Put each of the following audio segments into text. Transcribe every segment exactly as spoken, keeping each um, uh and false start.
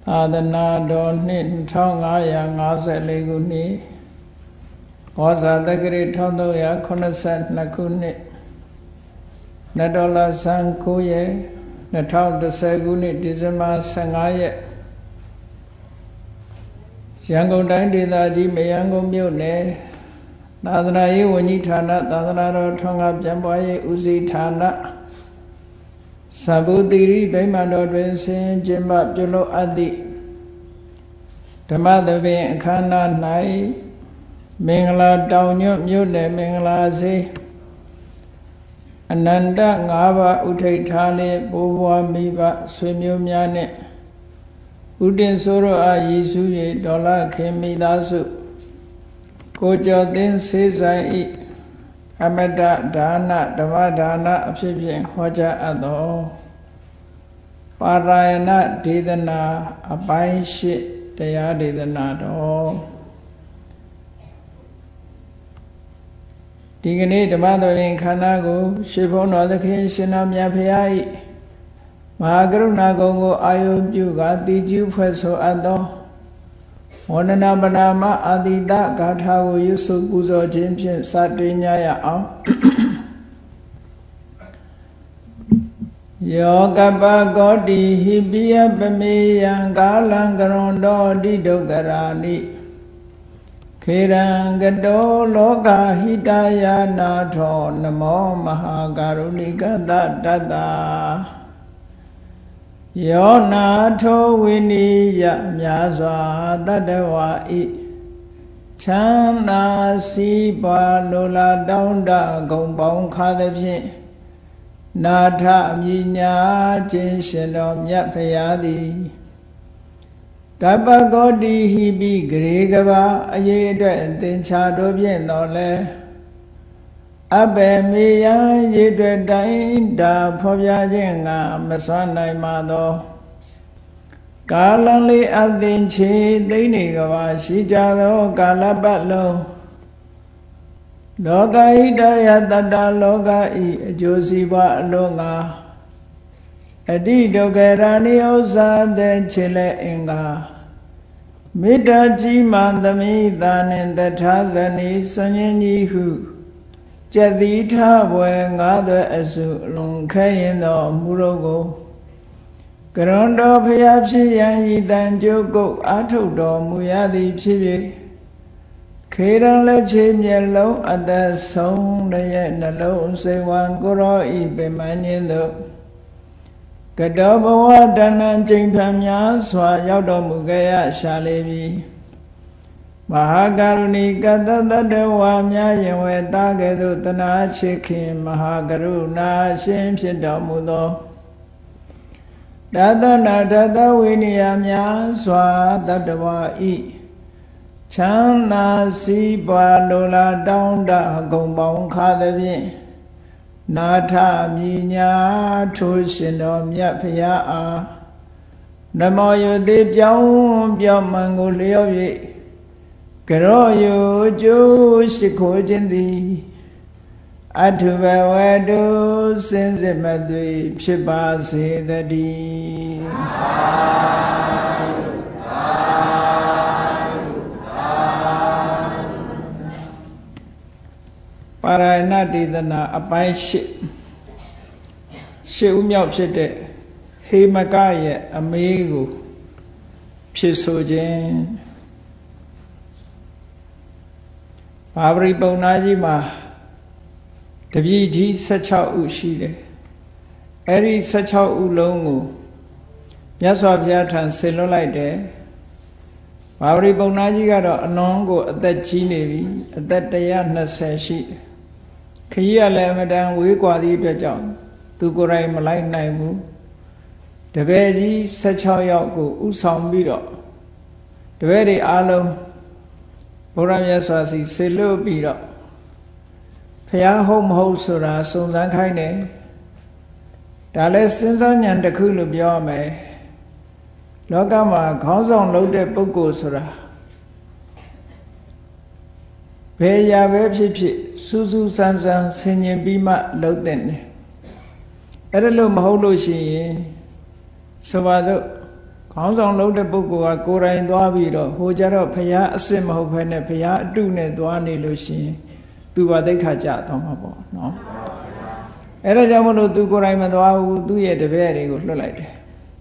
သာသနာတော်နှစ်နှစ်ထောင်ငါးရာငါးဆယ်လေးခုနှစ်ကောဇာတက္ကရာတစ်ထောင်သုံးရာခုနှစ်ဆယ်နှစ်ခုနှစ်နတ်တော်လဆန်းကိုးရက်နှစ်ထောင်တစ်ဆယ်ခုနှစ်ဒီဇင်ဘာဆယ်ငါးရက်ရန်ကုန်တိုင်းဒေသကြီးမရန်ကုန်မြို့နယ်သာသနာရေးဝန်ကြီးဌာနသာသနာတော်ထွန်းကားပြန်ပွားရေးဦးစီးဌာနသဗ္ဗုတိရိဗိမာန်တော်တွင်ဆင်ကျင်းပပြုလုပ်အပ်သည့်ဓမ္မသဘင်အခမ်းအနား၌မင်္ဂလာတောင်ညွတ်မြို့နယ်မင်္ဂလာစေအနန္တငါးပါးဥထိတ်ထားလျက်ဘိုးဘွားမိဘဆွေမျိုးများနှင့်ဥတင်ဆိုရအားရည်စူး၍ဒေါ်လာခင်မိသားစုကိုကျော်သိန်းစေဆိုင်ဤအမတဒါနဓမ္မဒါနအဖြစ်ဖြင့်ဟောကြားအပ်သောပါရာယဏဒေသနာအပိုင်းရှစ်တရားဒေသနာတော်ဒီကနေ့ဓမ္မသဘင်ခန္ဓာကိုရှေးဘုန်းတော်သခင်ရှင်တော်မြတ်ဖရာဤမဟာကရုဏာကုံကိုအာယုပြုကာတည်ကျူးဖွဲ့ဆိုအပ်သောဝန္ဒနာပနာမအာတိတဂါထာကိုရွတ်ဆိုပူဇော်ခြင်းဖြင့်စတင်ကြရအောင်ယောကပကောတိဟိပိယပမေယံကာလံကရွန်တော်တိဒုက္ခရာနိခေရံကတောလောကဟိတယာနာထောနမောမဟာကာရုဏိကတတတ္တယောနာထောဝိနိယမြာစွာတတ္တဝါဤချမ်းသာစီးပွားလိုလားတောင်းတဂုံပေါင်းခါသဖြင့်နာထမြညာခြင်းရှင်တော်မြတ်ဖရာသည်ကပ္ပကောတိဟိပိဂရေကဘာအရေးအတွက်သင်္ချာတို့ဖြင့်တော်လဲအဘေမေယရေတွေ့တိုင်းတာဖော်ပြခြင်းကမစွမ်းနိုင်ပါသောကာလလေးအသင်ချေသိနေကဘာရှိကြသောကာလပတ်လုံးလောကဟိတယတတ္တလောကဤအကျိုးစီးပွားအလုံးငါအတိဒုက္ခရာနိဥ္စာတဲ့ချေလဲအင်္ဂါမေတ္တာကြီးမှသမိသာနှင့်တထာဇနီစဉ္ဉ္ကြီးဟုကျက်သီထဘွယ်ငါးသွဲအစုအလုံးခဲရင်သောမူရုပ်ကိုကရွန်တော်ဖျားဖြစ်ရန်ဤတန်ကြုတ်ကုတ်အာထုတ်တော်မူရသည်ဖြစ်၍ခေရန်လက်ချေမျက်လုံးအသက်ဆုံးရဲ့နှလုံးစိတ်ဝံကိုရောဤပင်မင်းခြင်းသို့ကတောဘဝတဏ္ဏကျိန်ဖန်များစွာရောက်တော်မူခဲ့ရရှာလေပြီမဟာကရုဏီကတတတ္တဝါများယင်ဝေသားကဲ့သို့တနာချစ်ခင်မဟာကရုဏာရှင်ဖြစ်တော်မူသောတသနာတသဝိနည်းများစွာတတ္တဝါဤချမ်းသာစီးပွားလိုလားတောင်းတဂုံပေါင်းခါသဖြင့်နာထမြညာထိုးရှင်တော်မြတ်ဖရာအားနမောယတိပြောင်းပြောင်းမှန်ကိုလျော့၍ကရောယကျိုးရှိခိုးခြင်းသည်အထုဘဝတုစင်စစ်မသွေဖြစ်ပါစေတည်းပါရဏဒေသနာအပိုင်းရှစ်ရှစ်ဦးမြောက်ဖြစ်တဲ့ဟေမကရဲ့အမေးကိုဖြစ်ဆိုခြင်းဘာဝရိပုံနာကြီးမှာတပည့်ကြီး၁၆ဦးရှိတယ်အဲ့ဒီ၁၆ဦးလုံးကိုမြတ်စွာဘုရားထံဆေလွတ်လိုက်တယ်ဘာဝရိပုံနာကြီးကတော့အလွန်ကိုအသက်ကြီးနေပြီအသက်၁၂၀ရှိတယ်ခကြီးကလည်းအမတန်ဝေးကွာသည့်အတွက်ကြောင့်သူကိုယ်တိုင်မလိုက်နိုင်ဘူးတပည့်ကြီး၁၆ယောက်ကိုဥဆောင်ပြီးတော့တပည့်တွေအားလုံးဘုရားမြတ်စွာစီဆေလွတ်ပြီးတော့ဖျားဟုတ်မဟုတ်ဆိုတာစုံစမ်းခိုင်းတယ်ဒါလည်းစဉ်းစားဉာဏ်တစ်ခုလို့ပြောရမယ်လောကမှာခေါင်းဆောင်လုပ်တဲ့ပုဂ္ဂိုလ်ဆိုတာဘယ်ရာပဲဖြစ်ဖြစ်စူးစူးစမ်းစမ်းဆင်ញင်ပြီးမှလုပ်တဲ့တယ်အဲ့ဒါလို့မဟုတ်လို့ရှိရင်ဆိုပါစို့ခခေါင်းဆောင်လုပ်တဲ့ပုဂ္ဂိုလ်ကကိုယ်တိုင်သွားပြီးတော့ဟိုကြတော့ဘုရားအစစ်မဟုတ်ဘဲနဲ့ဘုရားအတုနဲ့သွားနေလို့ရှိရင်သူဘာသိက္ခာကျသွားမှာပေါ့နော်အဲ့ဒါကြောင့်မလို့သူကိုယ်တိုင်မသွားဘူးသူ့ရဲ့တပည့်တွေကိုလွှတ်လိုက်တယ်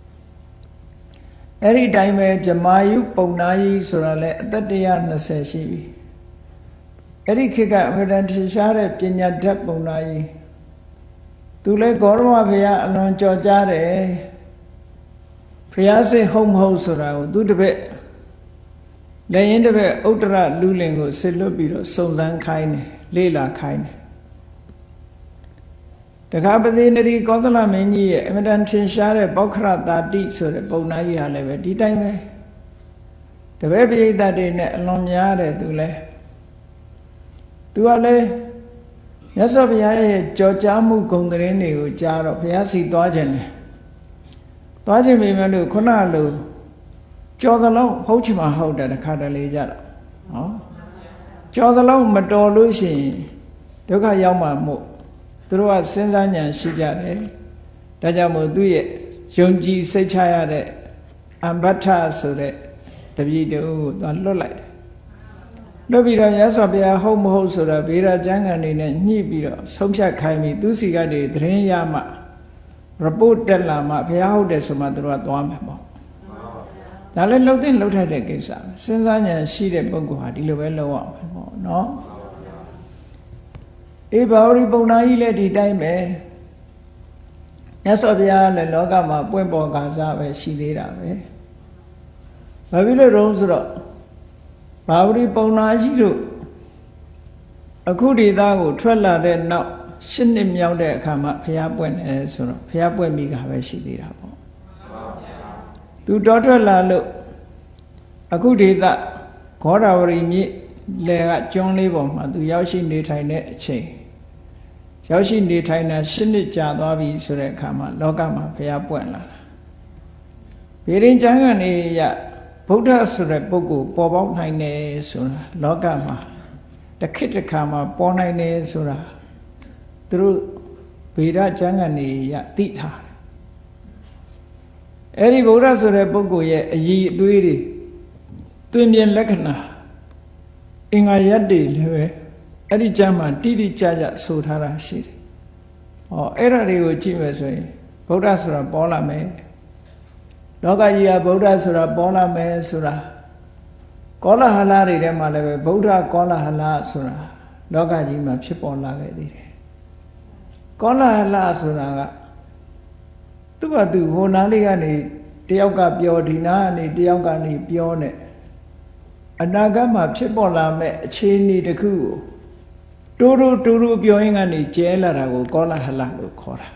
အဲ့ဒီတိုင်းပဲဗြဟ္မာယုပုံနာကြီးဆိုတာလဲအသက်တစ်ရာနှစ်ဆယ်ရှိပြီအဲ့ဒီခေတ်ကအမြဲတမ်းထင်ရှားတဲ့ပညာတတ်ပုံနာကြီးသူလဲဂေါရမဘုရားအလွန်ကြော်ကြားတယ်ဘုရားစိတ်ဟုတ်မဟုတ်ဆိုတာကိုသူတပည့်လည်းရင်တပည့်ဥတ္တရလူလင်ကိုဆစ်လွတ်ပြီးတော့စုံစမ်းခိုင်းတယ်လေ့လာခိုင်းတယ်တခါပတိနရီကောသလမင်းကြီးရဲ့အမြဲတမ်းထင်ရှားတဲ့ပောက္ခရတာတိဆိုတဲ့ပုံနာကြီးဟာလည်းပဲဒီတိုင်းပဲတပည့်ပရိသတ်တွေနဲ့အလွန်များတယ်သူလဲသူကလည်းမြတ်စွာဘုရားရဲ့ကြော်ကြားမှုဂုဏ်သတင်းတွေကိုကြားတော့ဘုရားစီသွားခြင်းတယ်သွားခြင်းပေမဲ့လို့ခုနလိုကြော်သလောက်ဟုတ်ချင်မှဟုတ်တယ်တခါတလေကြတော့နော်ကြော်သလောက်မတော်လို့ရှိရင်ဒုက္ခရောက်မှမို့သူတို့ကစဉ်းစားဉာဏ်ရှိကြတယ်ဒါကြောင့်မို့သူ့ရဲ့ယုံကြည်စိတ်ချရတဲ့အမ္ဘထဆိုတဲ့တပည့်တူကိုသွားလွတ်လိုက်တယ်လွတ်ပြီးတော့မြတ်စွာဘုရားဟုတ်မဟုတ်ဆိုတော့ဗေဒကျမ်းဂန်တွေနဲ့ညှိပြီးတော့ဆုံးဖြတ်ခိုင်းပြီးသူစီကတည်းကသတင်းရမှ report တက်လာမှဘုရားဟုတ်တယ်ဆိုမှသူတို့ကသွားမယ်ပေါ့ဒါလည်းလှုပ်တဲ့လှုပ်ထက်တဲ့ကိစ္စစဉ်းစားဉာဏ်ရှိတဲ့ပုဂ္ဂိုလ်ဟာဒီလိုပဲလုပ်ရမယ်ပေါ့နော်အေဘာဝရိပုံနာကြီးလည်းဒီတိုင်းပဲမြတ်စွာဘုရားလည်းလောကမှာပွင့်ပေါ်ကားစားပဲရှိသေးတာပဲဘာဖြစ်လို့တုံးဆိုတော့ဘာဝရိပုံနာကြီးတို့အခုဒီသားကိုထွက်လာတဲ့နောက်ရှစ်နှစ်မြောက်တဲ့အခါမှာဘုရားပွင့်တယ်ဆိုတော့ဘုရားပွင့်မိကပဲရှိသေးတာပေါ့သူတော်ထွက်လာလို့အခုဒီသားဂေါရဝရီမြစ်လေကကျွန်းလေးပေါ်မှာသူရောက်ရှိနေထိုင်တဲ့အချိန်ရောက်ရှိနေထိုင်တာရှစ်နှစ်ကြာသွားပြီဆိုတဲ့အခါမှာလောကမှာဘုရားပွင့်လာတာဗေဒင်ကျမ်းကနေရဗုဒ္ဓဆိုတဲ့ပုဂ္ဂိုလ်ပေါ်ပေါက်နိုင်တယ်ဆိုတာလောကမှာတစ်ခေတ်တစ်ခါမှာပေါ်နိုင်တယ်ဆိုတာသူတို့ဗေဒကျမ်းကနေရသိထားတယ်အဲ့ဒီဗုဒ္ဓဆိုတဲ့ပုဂ္ဂိုလ်ရဲ့အည်အသွေးတွေတွင်ပြင်လက္ခဏာအင်္ဂါရပ်တွေလည်းပဲအဲ့ဒီကျမ်းမှာတိတိကျကျဆိုထားတာရှိတယ်။ဟောအဲ့ဒါတွေကိုကြည့်မယ်ဆိုရင်ဗုဒ္ဓဆိုတာပေါ်လာမယ်။လောကကြီးကဗုဒ္ဓဆိုတာပေါ်လာမယ်ဆိုတာကောလဟလတွေထဲမှာလည်းပဲဗုဒ္ဓကောလဟလဆိုတာလောကကြီးမှာဖြစ်ပေါ်လာခဲ့သေးတယ်။ကောလဟလဆိုတာကသူ့ဘာသူဟိုနားလေးကနေတယောက်ကပြောဒီနားကနေတယောက်ကနေပြောနေအနာဂတ်မှာဖြစ်ပေါ်လာမဲ့အခြေအနေတစ်ခုကိုတူတူတူတူပြောရင်းကနေကျဲလာတာကိုကောလဟလလို့ခေါ်တာ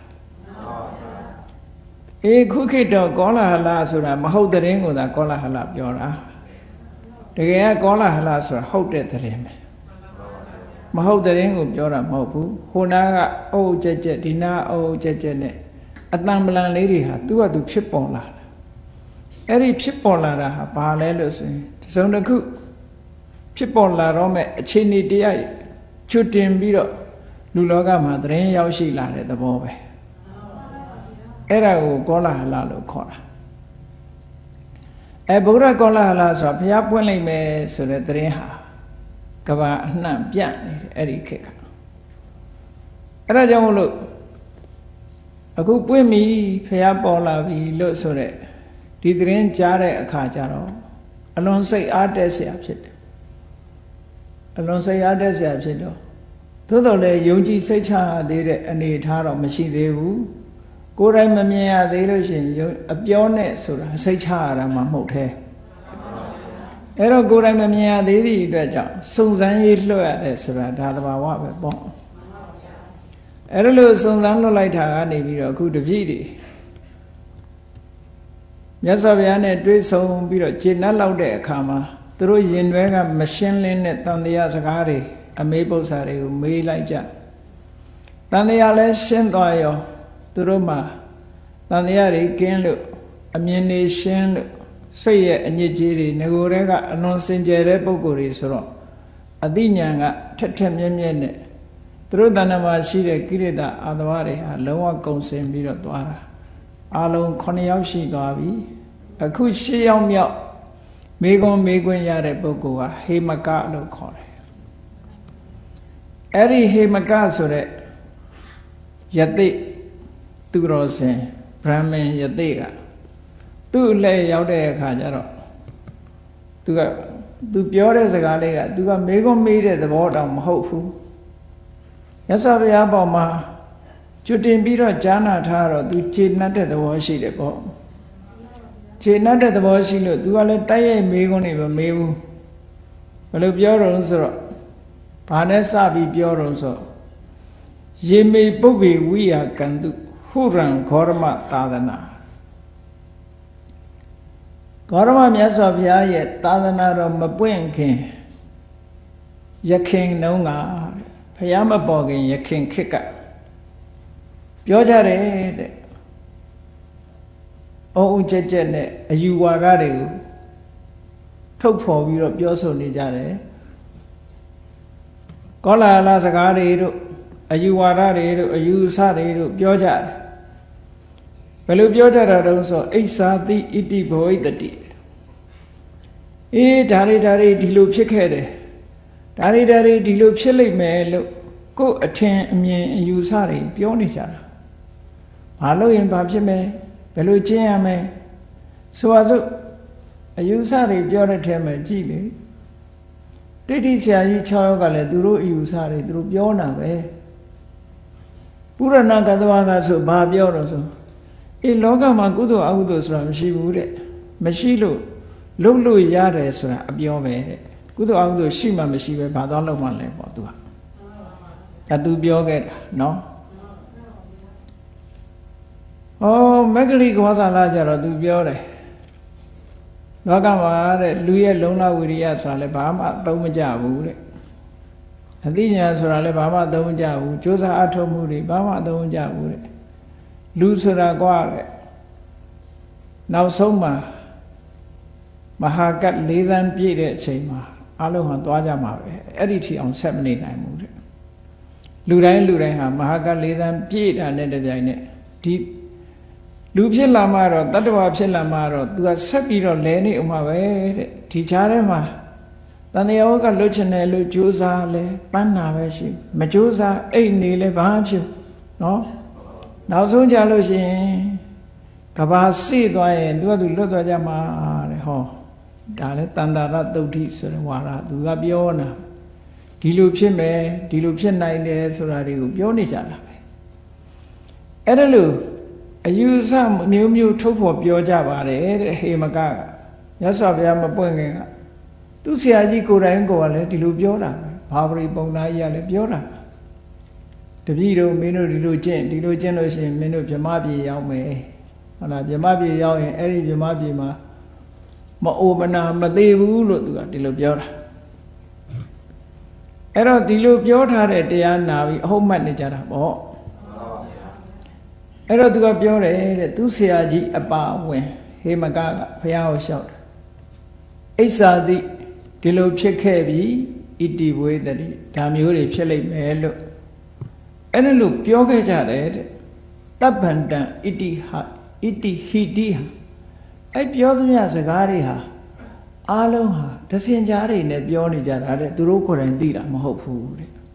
အေးခုခေတ်တော့ကောလဟလဆိုတာမဟုတ်တဲ့ရင်ကိုသာကောလဟလပြောတာတကယ်ကကောလဟလဆိုတာဟုတ်တဲ့တဲ့ရင်ပဲမဟုတ်တဲ့ရင်ကိုပြောတာမဟုတ်ဘူးဟိုနာကအုပ်ကြက်ကြက်ဒီနာအုပ်ကြက်ကြက်နဲ့အတန်ပလန်လေးတွေဟာသူ့ဟာသူဖြစ်ပေါ်လာတာအဲ့ဒီဖြစ်ပေါ်လာတာဟာဘာလဲလို့ဆိုရင်တစ်စုံတစ်ခုဖြစ်ပေါ်လာတော့မဲ့အခြေအနေတရားချွတ်တင်ပြီးတော့လူလောကမှာသတင်းရောက်ရှိလာတဲ့သဘောပဲအဲ့ဒါကိုကောလဟလလို့ခေါ်တာအဲဗုဒ္ဓကောလဟလဆိုတာဘုရားပွင့်လိုက်မယ်ဆိုတဲ့သတင်းဟာကဘာအနှံ့ပြန့်နေတယ်အဲ့ဒီခေတ်ကအဲ့ဒါကြောင့်မို့လို့အခုပွင့်ပြီဘုရားပေါ်လာပြီလို့ဆိုတဲ့ဒီသတင်းကြားတဲ့အခါကျတော့အလွန်စိတ်အားတက်เสียဖြစ်တယ်အလွန်စိတ်အားတက်เสียဖြစ်တော့သို့တော်လည်းယုံကြည်စိတ်ချသေးတဲ့အနေအထားတော့မရှိသေးဘူးကိုယ်တိုင်မမြင်ရသေးလို့ရှိရင်အပြောနဲ့ဆိုတာစိတ်ချရတာမှမဟုတ်သေးအဲ့တော့ကိုယ်တိုင်မမြင်ရသေးသည့်အတွက်ကြောင့်စုံစမ်းရေးလွှတ်ရတယ်ဆိုတာဒါသဘာဝပဲပေါ့အဲ့ဒါလို့စုံစမ်းလွှတ်လိုက်တာကနေပြီးတော့အခုတပြည့်တွေမြတ်စွာဘုရားနဲ့တွေ့ဆုံပြီးတော့ခြေနှက်လောက်တဲ့အခါမှာသူတို့ရင်တွဲကမရှင်းလင်းတဲ့တန်တရားစကားတွေအမေးပု္ပ္ပာတွေကိုမေးလိုက်ကြတန်တရားလည်းရှင်းသွားရောသူတို့မှာတန်တရားတွေကင်းလို့အမြင်တွေရှင်းလို့စိတ်ရဲ့အညစ်အကြေးတွေငကိုယ်တွေကအလွန်စင်ကြယ်တဲ့ပုံကိုယ်တွေဆိုတော့အသိဉာဏ်ကထက်ထက်မြက်မြက်နဲ့သူတို့တဏ္ဍာမှာရှိတဲ့ကိလေသာအာသဝတွေဟာလုံးဝကုန်စင်ပြီးတော့သွားတာအလုံးခုနှစ်ယောက်ရှိသွားပြီအခုရှစ်ယောက်မြောက်မေကွန်မေကွင်ရတဲ့ပုဂ္ဂိုလ်ကဟေမကလို့ခေါ်တယ်အဲ့ဒီဟေမကဆိုတဲ့ယတိသူတော်စင်ဗြဟ္မဏ်ယတိကသူ့အလှည့်ရောက်တဲ့အခါကျတော့သူကသူပြောတဲ့စကားလေးကသူကမေကွန်မေးတဲ့သဘောတောင်မဟုတ်ဘူးမြတ်စွာဘုရားပေါ်မှာကျွတ်တင်ပြီးတော့ကြားနာထားတော့သူခြေနှက်တဲ့သဘောရှိတယ်ပေါ့ခြေနှက်တဲ့သဘောရှိလို့သူကလည်းတိုက်ရိုက်မေးခွန်းနေမမေးဘူးဘယ်လိုပြောတော့ဆိုတော့ဘာနဲ့စပြီးပြောတော့ဆိုယေမေပုဗ္ဗေဝိယကံတုဟုရံဂေါရမသာသနာဂေါရမမြတ်စွာဘုရားရဲ့သာသနာတော်မပွင့်ခင်ယခင်နှုံးကဘုရားမပေါ်ခင်ယခင်ခေတ်ကပြောကြတယ်တဲ့အုံအုံကျက်ကျက်နဲ့အယူဝါဒတွေကိုထုတ်ဖော်ပြီးတော့ပြောဆိုနေကြတယ်ကောလာဟလစကားတွေတို့အယူဝါဒတွေတို့အယူဆတွေတို့ပြောကြတယ်ဘယ်လိုပြောကြတာတုံးဆိုအိစ္ဆာတိဣတိဘဝိတ္တိအေးဒါတွေဒါတွေဒီလိုဖြစ်ခဲ့တယ်ဒါတွေဒါတွေဒီလိုဖြစ်လိမ့်မယ်လို့ကိုယ်အထင်အမြင်အယူဆတွေပြောနေကြတာဘာလို့ရင်ဘာဖြစ်မယ်ဘယ်လိုကျင့်ရမယ်ဆိုပါစို့အယူဆတွေပြောတဲ့ထဲမှာကြည့်လေတိဋ္ဌိဆရာကြီး၆ယောက်ကလည်းသူတို့အယူဆတွေသူတို့ပြောနာပဲပုရဏကသဝကဆိုဘာပြောတော့ဆိုအေးလောကမှာကုသိုလ်အကုသိုလ်ဆိုတာမရှိဘူးတဲ့မရှိလို့လုပ်လို့ရတယ်ဆိုတာအပြောပဲတဲ့ကုသိုလ်အကုသိုလ်ရှိမှမရှိပဲဘာသွားလုပ်မှလဲပေါ့သူကဒါသူပြောခဲ့တာနော်ဩမဂ္ဂလိကဝသလာကြတော့သူပြောတယ်လောကမှာတဲ့လူရဲ့လုံလဝိရိယဆိုတာလည်းဘာမှသုံးမကြဘူးတဲ့အသိဉာဏ်ဆိုတာလည်းဘာမှသုံးမကြဘူးကြိုးစားအထောက်မှုတွေဘာမှသုံးမကြဘူးတဲ့လူဆိုတာကွာတဲ့နောက်ဆုံးမှာမဟာကတ်၄သန်းပြည့်တဲ့အချိန်မှာအလုံးဟာသွားကြမှာပဲအဲ့ဒီထိအောင်ဆက်မနေနိုင်ဘူးတဲ့လူတိုင်းလူတိုင်းဟာမဟာကတ်၄သန်းပြည့်တာနဲ့တပြိုင်နက်ဒီလူဖြစ်လာမှတော့တတ္တဝါဖြစ်လာမှတော့သူကဆက်ပြီးတော့လဲနေအောင်မှာပဲတဲ့ဒီခြားထဲမှာတန်တရားဝကလွတ်ချင်တယ်လို့ကြိုးစားလဲပန်းနာပဲရှိမကြိုးစားအိတ်နေလဲဘာဖြစ်နော်နောက်ဆုံးကြလို့ရှိရင်ကဘာစိသွားရင်သူကသူလွတ်သွားကြမှာတဲ့ဟောဒါလဲတန်တာရသုတ်တိဆိုတဲ့ဝါဒသူကပြောနာဒီလိုဖြစ်မယ်ဒီလိုဖြစ်နိုင်တယ်ဆိုတာတွေကိုပြောနေကြတာပဲအဲ့ဒါလို့အယူဆမျိုးမျိုးထုတ်ဖို့ပြောကြပါတယ်တဲ့ဟေမကကမြတ်စွာဘုရားမပွင့်ခင်ကသူဆရာကြီးကိုယ်တိုင်ကိုယ်ကလည်းဒီလိုပြောတာဘာပရိပုံနာကြီးကလည်းပြောတာတပည့်တို့မင်းတို့ဒီလိုကျင့်ဒီလိုကျင့်လို့ရှိရင်မင်းတို့ဗြဟ္မပြည်ရောက်မယ်ဟုတ်လားဗြဟ္မပြည်ရောက်ရင်အဲ့ဒီဗြဟ္မပြည်မှာမအိုမနာမသေးဘူးလို့သူကဒီလိုပြောတာအဲ့တော့ဒီလိုပြောထားတဲ့တရားနာပြီးအဟုတ်မှတ်နေကြတာပေါ့အဲ့တော့သူကပြောတယ်တဲ့သူဆရာကြီးအပါဝင်ဟေမကကဘုရားကိုလျှောက်တယ်အိစ္ဆာတိဒီလိုဖြစ်ခဲ့ပြီဣတိဘဝိတ္တိဒါမျိုးတွေဖြစ်လိမ့်မယ်လို့အဲ့ဒါလို့ပြောခဲ့ကြတယ်တဲ့တပ္ပန္တံဣတိဟဣတိဟိတိဟာအဲ့ပြောသမျှစကားတွေဟာအားလုံးဟာတစင်ကြားတွေနဲ့ပြောနေကြတာတဲ့သူတို့ကိုယ်တိုင်သိတာမဟုတ်ဘူး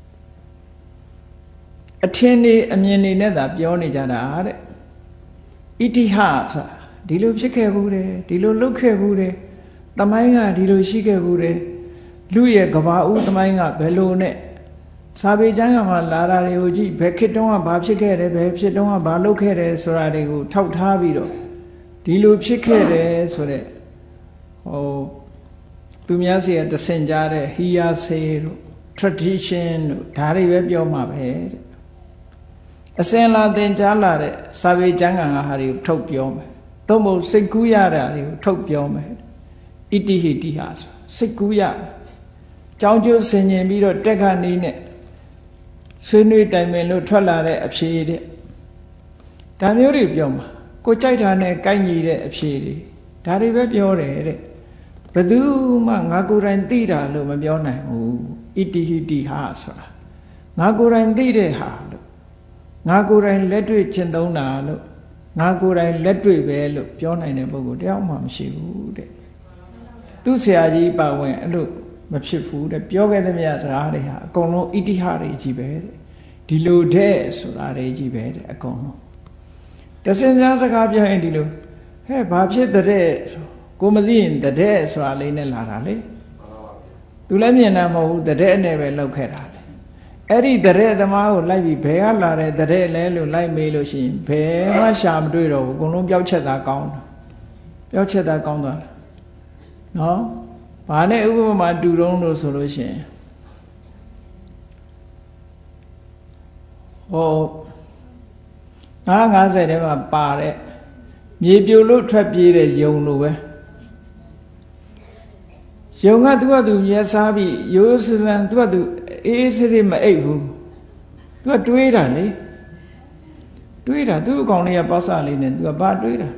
တဲ့အထင်တွေအမြင်တွေနဲ့သာပြောနေကြတာတဲ့ဣတိဟဆိုတာဒီလိုဖြစ်ခဲ့ဘူးတယ်ဒီလိုလုပ်ခဲ့ဘူးတယ်သမိုင်းကဒီလိုရှိခဲ့ဘူးတယ်လူရဲ့ကဘာဦးသမိုင်းကဘယ်လိုနဲ့စာပေကျမ်းကမှလာတာတွေကိုကြည့်ဘယ်ခေတ်တုန်းကဘာဖြစ်ခဲ့တယ်ဘယ်ဖြစ်တုန်းကဘာလုပ်ခဲ့တယ်ဆိုတာတွေကိုထောက်ထားပြီးတော့ဒီလိုဖြစ်ခဲ့တယ်ဆိုတဲ့ဟိုသူများစီကတဆင်ကြတဲ့ hearsay တို့ tradition တို့ဒါတွေပဲပြောမှာပဲတဲ့အစင်လာသင်ကြားလာတဲ့စာပေကျမ်းဂန်ကဟာတွေကိုထုတ်ပြောမယ်သို့မဟုတ်စိတ်ကူးရတာတွေကိုထုတ်ပြောမယ်ဣတိဟိတိဟာစိတ်ကူးရကြောင်းကျိုးဆင်ញင်ပြီးတော့တက်ခဏီးနဲ့ဆွေးနွေးတိုင်ပင်လို့ထွက်လာတဲ့အဖြေတဲ့ဒါမျိုးတွေပြောမှာကိုကြိုက်တာနဲ့ကိုက်ညီတဲ့အဖြေတွေဒါတွေပဲပြောတယ်တဲ့ဘယ်သူမှငါကိုယ်တိုင်သိတာလို့မပြောနိုင်ဘူးဣတိဟိတိဟာဆိုတာငါကိုယ်တိုင်သိတဲ့ဟာလို့ငါကိုယ်တိုင်လက်တွေ့ကျင့်သုံးတာလို့ငါကိုယ်တိုင်လက်တွေ့ပဲလို့ပြောနိုင်တဲ့ပုဂ္ဂိုလ်တယောက်မှမရှိဘူးတဲ့သူဆရာကြီးပါဝင်အဲ့လိုမဖြစ်ဘူးတဲ့ပြောခဲ့တဲ့မြတ်စကားတွေဟာအကုန်လုံးဣတိဟတွေကြီးပဲတဲ့ဒီလိုတဲ့ဆိုတာတွေကြီးပဲတဲ့အကုန်လုံးတစင်စားစကားပြောရင်ဒီလိုဟဲ့ဘာဖြစ်တဲ့ကိုမသိရင်တဲ့ဆိုတာလေးနဲ့လာတာလေသူလည်းမြင်တာမဟုတ်ဘူးတဲ့နဲ့ပဲလောက်ခဲ့တာလေအဲ့ဒီတဲ့သမားကိုလိုက်ပြီးဘယ်ကလာတဲ့တဲ့လဲလို့လိုက်မေးလို့ရှိရင်ဘယ်မှရှာမတွေ့တော့ဘူးအကုန်လုံးပျောက်ချက်သာကောင်းတာပျောက်ချက်သာကောင်းသွားတာနော်ဘာနဲ့ဥပမာတူတုံးလို့ဆိုလို့ရှိရင်ဟောငါးငါးဆယ်ထဲမှာပါတဲ့မြေပြိုလို့ထွက်ပြေးတဲ့ယုံလိုပဲယုံကသူကသူမျက်စားပြီးရိုးစစံသူကသူအေးအေးဆေးဆေးမအိပ်ဘူးသူကတွေးတာလေတွေးတာသူ့အကောင်လေးကပေါက်စလေးနဲ့သူကဘာတွေးတာ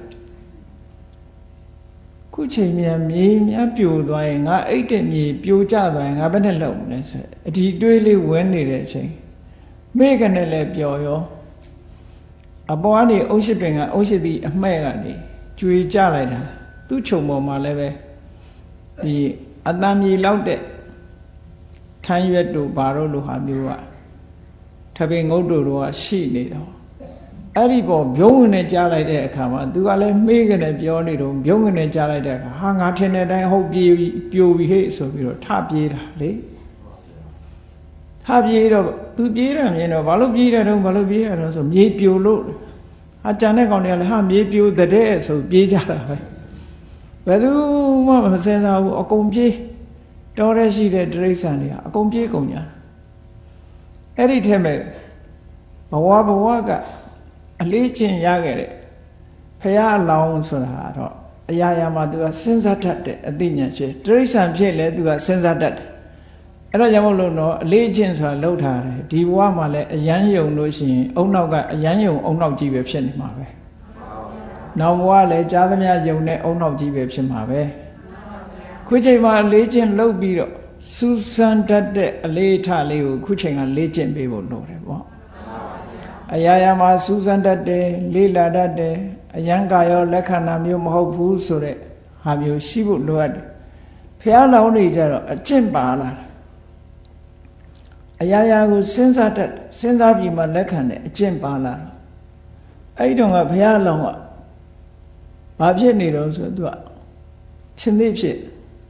ခုချိန်မြန်မြေများပြိုသွားရင်ငါအိတ်တဲ့မြေပြိုကျသွားရင်ငါဘယ်နဲ့လုံမလဲဆိုအဒီတွေးလေးဝင်နေတဲ့အချိန်မေကနဲ့လည်းပျော်ရောအပေါ်ကနေအုပ်ရှိပင်ကအုပ်ရှိသည့်အမှဲ့ကနေကျွေကြလိုက်တာသူ့ခြုံပေါ်မှာလည်းပဲဒီအတမ်းမြေလောက်တဲ့ထမ်းရွက်တို့ဘာတို့လိုဟာမျိုးကထပင်ငုတ်တို့တို့ကရှိနေတော့အဲ့ဒီပေါ်ပြုံးဝင်နဲ့ကြားလိုက်တဲ့အခါမှာသူကလည်းမေးကနေပြောနေတော့ပြုံးဝင်နဲ့ကြားလိုက်တဲ့အခါဟာငါထင်တဲ့အတိုင်းဟုတ်ပြေးပြိုပြီးဟဲ့ဆိုပြီးတော့ထပြေးတာလေထပြေးတော့သူပြေးတယ်မြင်တော့ဘာလို့ပြေးတယ်တော့ဘာလို့ပြေးတယ်တော့ဆိုမြေပြိုလို့ဟာကြံတဲ့ကောင်တွေကလည်းဟာမြေပြိုတဲ့ဆိုပြေးကြတာပဲဘယ်သူမှမစင်စားဘူးအကုန်ပြေးတော်ရရှိတဲ့တိရစ္ဆာန်တွေကအကုန်ပြေးကုန်ကြအဲ့ဒီထဲမဲ့ဘဝဘဝကအလေးကျင့်ရခဲ့တဲ့ဖရာအလောင်းဆိုတာတော့အရာရာမှာသူကစဉ်းစားတတ်တဲ့အသိဉာဏ်ရှိတိရစ္ဆာန်ဖြစ်လဲသူကစဉ်းစားတတ်တယ်အဲ့ဒါကြောင့်မို့လို့တော့အလေးကျင့်ဆိုတာလှုပ်ထားတယ်ဒီဘဝမှာလည်းအယမ်းယုံလို့ရှိရင်အုံနောက်ကအယမ်းယုံအုံနောက်ကြီးပဲဖြစ်နေမှာပဲနောက်ဘဝလည်းကြားသမျှယုံတဲ့အုံနောက်ကြီးပဲဖြစ်မှာပဲခုချိန်မှာအလေးကျင့်လှုပ်ပြီးတော့စူးစမ်းတတ်တဲ့အလေးထလေးကိုခုချိန်ကလေးကျင့်ပေးဖို့လိုတယ်ပေါ့အရာရာမှာစူးစမ်းတတ်တယ်လေးလာတတ်တယ်အယံကာရောလက္ခဏာမျိုးမဟုတ်ဘူးဆိုတဲ့ဟာမျိုးရှိဖို့လိုအပ်တယ်ဖះလောင်းနေကြတော့အကျင့်ပါလာတယ်အရာရာကိုစဉ်းစားတတ်စဉ်းစားပြီးမှလက်ခံတဲ့အကျင့်ပါလာတော့အဲ့ဒီတော့ကဘုရားလောင်းကဘာဖြစ်နေတော့ဆိုသူကရှင်သေးဖြစ်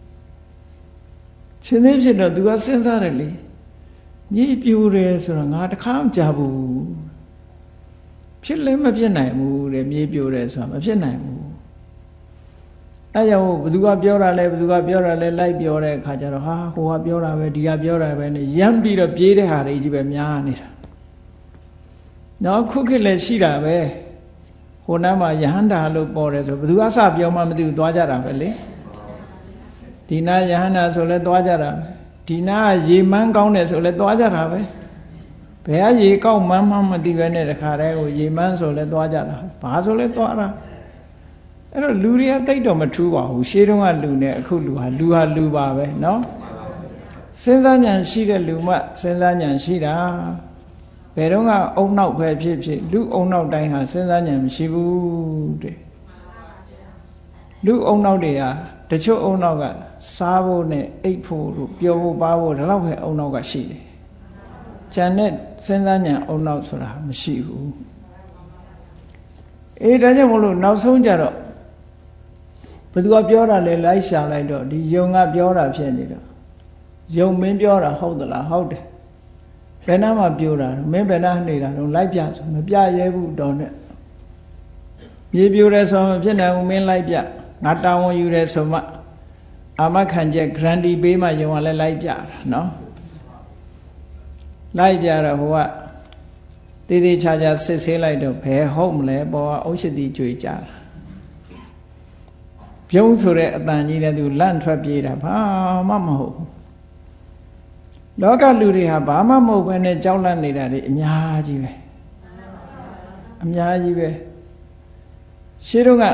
ရှင်သေးဖြစ်တော့သူကစဉ်းစားတယ်လေမြေပြိုတယ်ဆိုတော့ငါတခါမှကြားဘူးဖြစ်လည်းမဖြစ်နိုင်ဘူးတဲ့မြေပြိုတယ်ဆိုတာမဖြစ်နိုင်ဘူးအဲကြောင့်ဘယ်သူကပြောတာလဲဘယ်သူကပြောတာလဲလိုက်ပြောတဲ့အခါကျတော့ဟာဟိုကပြောတာပဲဒီကပြောတာပဲနဲ့ရမ်းပြီးတော့ပြေးတဲ့ဟာတွေကြီးပဲများနေတာနော်ခုခေတ်လည်းရှိတာပဲဟိုနားမှာယဟန္တာလို့ပေါ်တယ်ဆိုဘယ်သူကစပြောမှမသိဘူးသွားကြတာပဲလေဒီနာယဟန္တာဆိုလဲသွားကြတာဒီနာရေမန်းကောင်းတယ်ဆိုလဲသွားကြတာပဲဘယ်ကရေကောက်မှန်းမှမသိပဲနဲ့တခါတည်းကိုရေမန်းဆိုလဲသွားကြတာဘာဆိုလဲသွားတာအဲ့တော့လူတွေကတိတ်တော့မထူးပါဘူးရှေးတုန်းကလူနဲ့အခုလူဟာလူဟာလူပါပဲเนาะစဉ်းစားဉာဏ်ရှိတဲ့လူမှစဉ်းစားဉာဏ်ရှိတာဘယ်တော့ကအုံနောက်ပဲဖြစ်ဖြစ်လူအုံနောက်တိုင်းဟာစဉ်းစားဉာဏ်မရှိဘူးတဲ့လူအုံနောက်တွေဟာတချို့အုံနောက်ကစားဖို့နဲ့အိပ်ဖို့တို့ပျော်ဖို့ပါဖို့ဒါတော့ပဲအုံနောက်ကရှိတယ်ကျန်တဲ့စဉ်းစားဉာဏ်အုံနောက်ဆိုတာမရှိဘူးအေးဒါကြောင့်မလို့နောက်ဆုံးကြတော့ဘယ်သူကပြောတာလဲလိုက်ရှာလိုက်တော့ဒီယုံကပြောတာဖြစ်နေတော့ယုံမင်းပြောတာဟုတ်သလားဟုတ်တယ်ဘယ်နှမှာပြောတာမင်းဘယ်နှနေတာတော့လိုက်ပြဆိုမပြရဲဘူးတော့နဲ့မြေပြိုတယ်ဆိုမှဖြစ်နေဦးမင်းလိုက်ပြငါတာဝန်ယူတယ်ဆိုမှအာမခံချက် guarantee ပေးမှယုံကလည်းလိုက်ပြတာနော်လိုက်ပြတော့ဟိုကတည်တည်ချာချာစစ်ဆေးလိုက်တော့ဘယ်ဟုတ်မလဲပေါ်ကအုပ်ရှိတိကြွေကြတာပြုံးဆိုတဲ့အတန်ကြီးတဲ့သူလန့်ထွက်ပြေးတာဘာမှမဟုတ်ဘူးလောကလူတွေဟာဘာမှမဟုတ်ဘဲနဲ့ကြောက်လန့်နေတာတွေအများကြီးပဲအများကြီးပဲရှင်းတော့က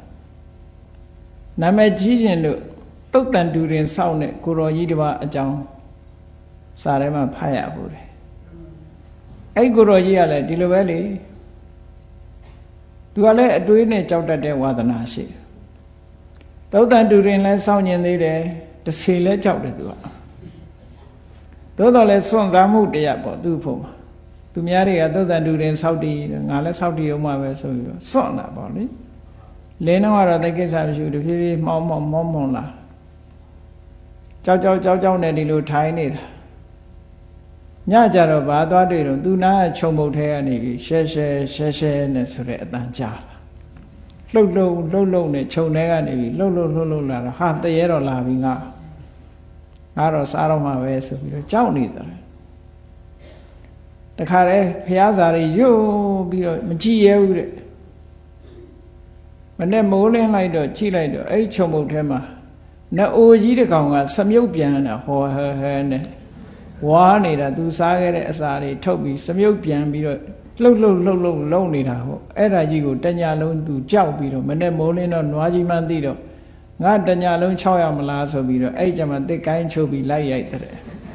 နာမည်ကြီးခြင်းလို့တုတ်တန်တူရင်စောင့်တဲ့ကိုရောကြီးတစ်ပါးအကြောင်းစာထဲမှာဖတ်ရဖို့တယ်အဲ့ကိုရောကြီးကလည်းဒီလိုပဲလေသူကလည်းအတွေးနဲ့ကြောက်တတ်တဲ့ဝါသနာရှိတယ်သုတ်တန်တူရင်လည်းစောင့်ညင်သေးတယ်တဆေလည်းကြောက်တယ်သူကသို့တော်လည်းစွန့်စားမှုတရားပေါ့သူ့ဖို့မှာသူများတွေကသုတ်တန်တူရင်စောက်တည်ငါလည်းစောက်တည်အောင်မှာပဲဆိုပြီးတော့စွန့်တာပေါ့လေလင်းတော့ကတော့တကိစ္စမရှိဘူးတဖြည်းဖြည်းမှောင်းမှောင်းမောင်းမောင်းလာကြောက်ကြောက်ကြောက်ကြောက်နဲ့ဒီလိုထိုင်နေတာညကြတော့ဘာသွားတွေ့တော့သူနာခြုံပုတ်ထဲကနေပြီးရှဲရှဲရှဲရှဲနဲ့ဆိုတဲ့အတန်ကြားလာလှုပ်လှုပ်လှုပ်လှုပ်နဲ့ခြုံထဲကနေပြီးလှုပ်လှုပ်လှုပ်လှုပ်လာတော့ဟာတရေတော့လာပြီငါငါတော့စားတော့မှာပဲဆိုပြီးတော့ကြောက်နေတယ်တခါတည်းဖျားစာတွေယို့ပြီးတော့မကြည့်ရဘူးတဲ့မနဲ့မိုးလင်းလိုက်တော့ကြည့်လိုက်တော့အဲ့ခြုံပုတ်ထဲမှာနအိုကြီးတစ်ကောင်ကစမြုပ်ပြန်တာဟောဟဲဟဲနဲ့ဝါနေတာသူစားခဲ့တဲ့အစာတွေထုတ်ပြီးစမြုပ်ပြန်ပြီးတော့လှုပ်လှုပ်လှုပ်လှုပ်လုံးနေတာဟုတ်အဲ့ဒါကြီးကိုတညာလုံးသူကြောက်ပြီးတော့မနဲ့မိုးလင်းတော့နွားကြီးမှန်းသိတော့ငါတညာလုံး၆ရောက်မလားဆိုပြီးတော့အဲ့ကြမှာတစ်ကိုင်းချုပ်ပြီးလိုက်ရိုက်တဲ့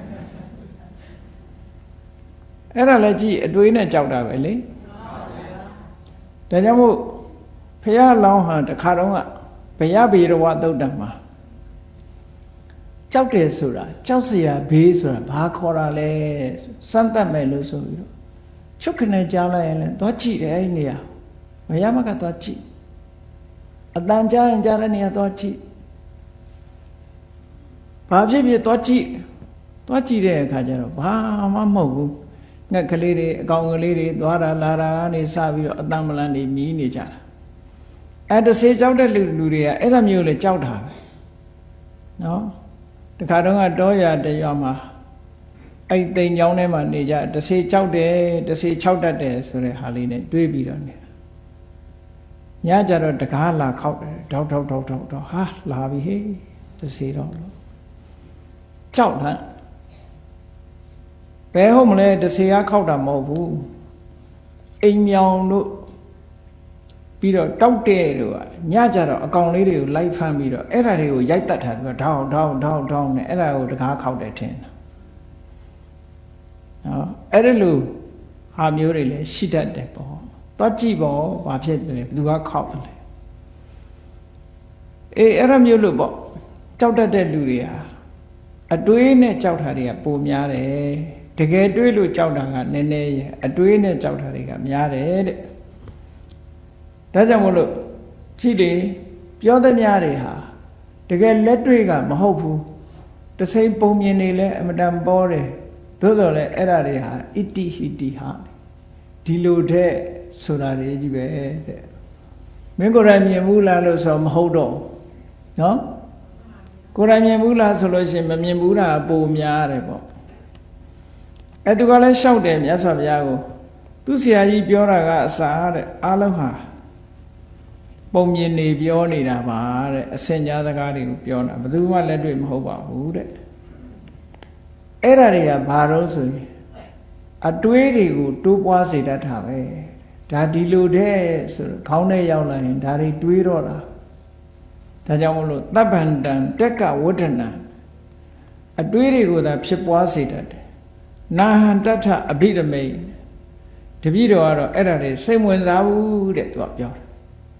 အဲ့ဒါလည်းကြည့်အတွေးနဲ့ကြောက်တာပဲလေဒါကြောင့်မို့ဖះလောင်းဟာတခါတော့ကဘယဗေရဝသုတ်တံမှာကြောက်တယ်ဆိုတာကြောက်စရာဘေးဆိုတာဘာခေါ်တာလဲစမ်းသပ်မယ်လို့ဆိုပြီးတော့ချုပ်ခနဲ့ကြားလိုက်ရင်လည်းသွားကြည့်တယ်အဲ့ဒီနေရာဘယမကသွားကြည့်အတန်ကြားရင်ကြားတဲ့နေရာသွားကြည့်ဘာဖြစ်ဖြစ်သွားကြည့်သွားကြည့်တဲ့အခါကျတော့ဘာမှမဟုတ်ဘူးငှက်ကလေးတွေအကောင်ကလေးတွေသွားတာလာတာကနေစပြီးတော့အတန်မလန်နေမြည်နေကြတာအဲ့တစေကြောက်တဲ့လူလူတွေကအဲ့လိုမျိုးလေကြောက်တာပဲနော်တခါတော့ကတောရတရွာမှာအဲ့တိမ်ချောင်းထဲမှာနေကြတစေကြောက်တယ်တစေ၆တတ်တယ်ဆိုတဲ့ဟာလေးနဲ့တွေးပြီးတော့နေတာညကြတော့တကားလာခောက်တယ်ထောက်ထောက်ထောက်ထောက်တော့ဟာလာပြီဟေးတစေတော့လို့ကြောက်တာဘယ်ဟုတ်မလဲတစေကခောက်တာမဟုတ်ဘူးအိမ်မြောင်တို့ပြီးတော့တောက်တဲ့တို့ကညကြတော့အကောင်လေးတွေကိုလိုက်ဖမ်းပြီးတော့အဲ့ဓာတွေကိုရိုက်တတ်တာသူကထောင်းထောင်းထောင်းထောင်းနဲ့အဲ့ဓာကိုတကားခောက်တယ်ထင်တာနော်အဲ့ဒီလိုဟာမျိုးတွေလည်းရှိတတ်တယ်ပေါ့သွားကြည့်ပေါ့ဘာဖြစ်တယ်ဘယ်သူကခောက်တယ်လဲအေးအဲ့ဒါမျိုးလို့ပေါ့ကြောက်တတ်တဲ့လူတွေဟာအတွေးနဲ့ကြောက်တာတွေကပိုများတယ်တကယ်တွေးလို့ကြောက်တာကနည်းနည်းရဲ့အတွေးနဲ့ကြောက်တာတွေကများတယ်တဲ့ဒါကြောင့်မို့လို့ကြည့်လေပြောသမျှတွေဟာတကယ်လက်တွေ့ကမဟုတ်ဘူးတစိမ့်ပုံမြင်နေလဲအမတန်ပေါ်တယ်သို့တော်လည်းအဲ့ဒါတွေဟာဣတိဟိတိဟာဒီလိုတဲ့ဆိုတာတွေကြီးပဲတဲ့မင်းကိုယ်တိုင်မြင်ဘူးလားလို့ဆိုမဟုတ်တော့နော်ကိုယ်တိုင်မြင်ဘူးလားဆိုလို့ရှိရင်မမြင်ဘူးတာပိုများတယ်ပေါ့အဲ့သူကလည်းရှောက်တယ်မြတ်စွာဘုရားကိုသူဆရာကြီးပြောတာကအစားတဲ့အားလုံးဟာပုံမြင်နေပြောနေတာပါတဲ့အစင်ကြားစကားတွေကိုပြောတာဘယ်သူမှလက်တွေ့မဟုတ်ပါဘူးတဲ့အဲ့ဒါတွေကဘာလို့ဆိုရင်အတွေးတွေကိုတိုးပွားစေတတ်တာပဲဒါဒီလိုတဲ့ဆိုတော့ခေါင်းထဲရောက်လာရင်ဒါတွေတွေးတော့တာဒါကြောင့်မလို့သဗ္ဗန္တံတက်ကဝဋ္ဌနံအတွေးတွေကိုသာဖြစ်ပွားစေတတ်တယ်နာဟံတထအဘိဓမိတ်တပည့်တော်ကတော့အဲ့ဒါတွေစိတ်ဝင်စားဘူးတဲ့သူကပြောတယ်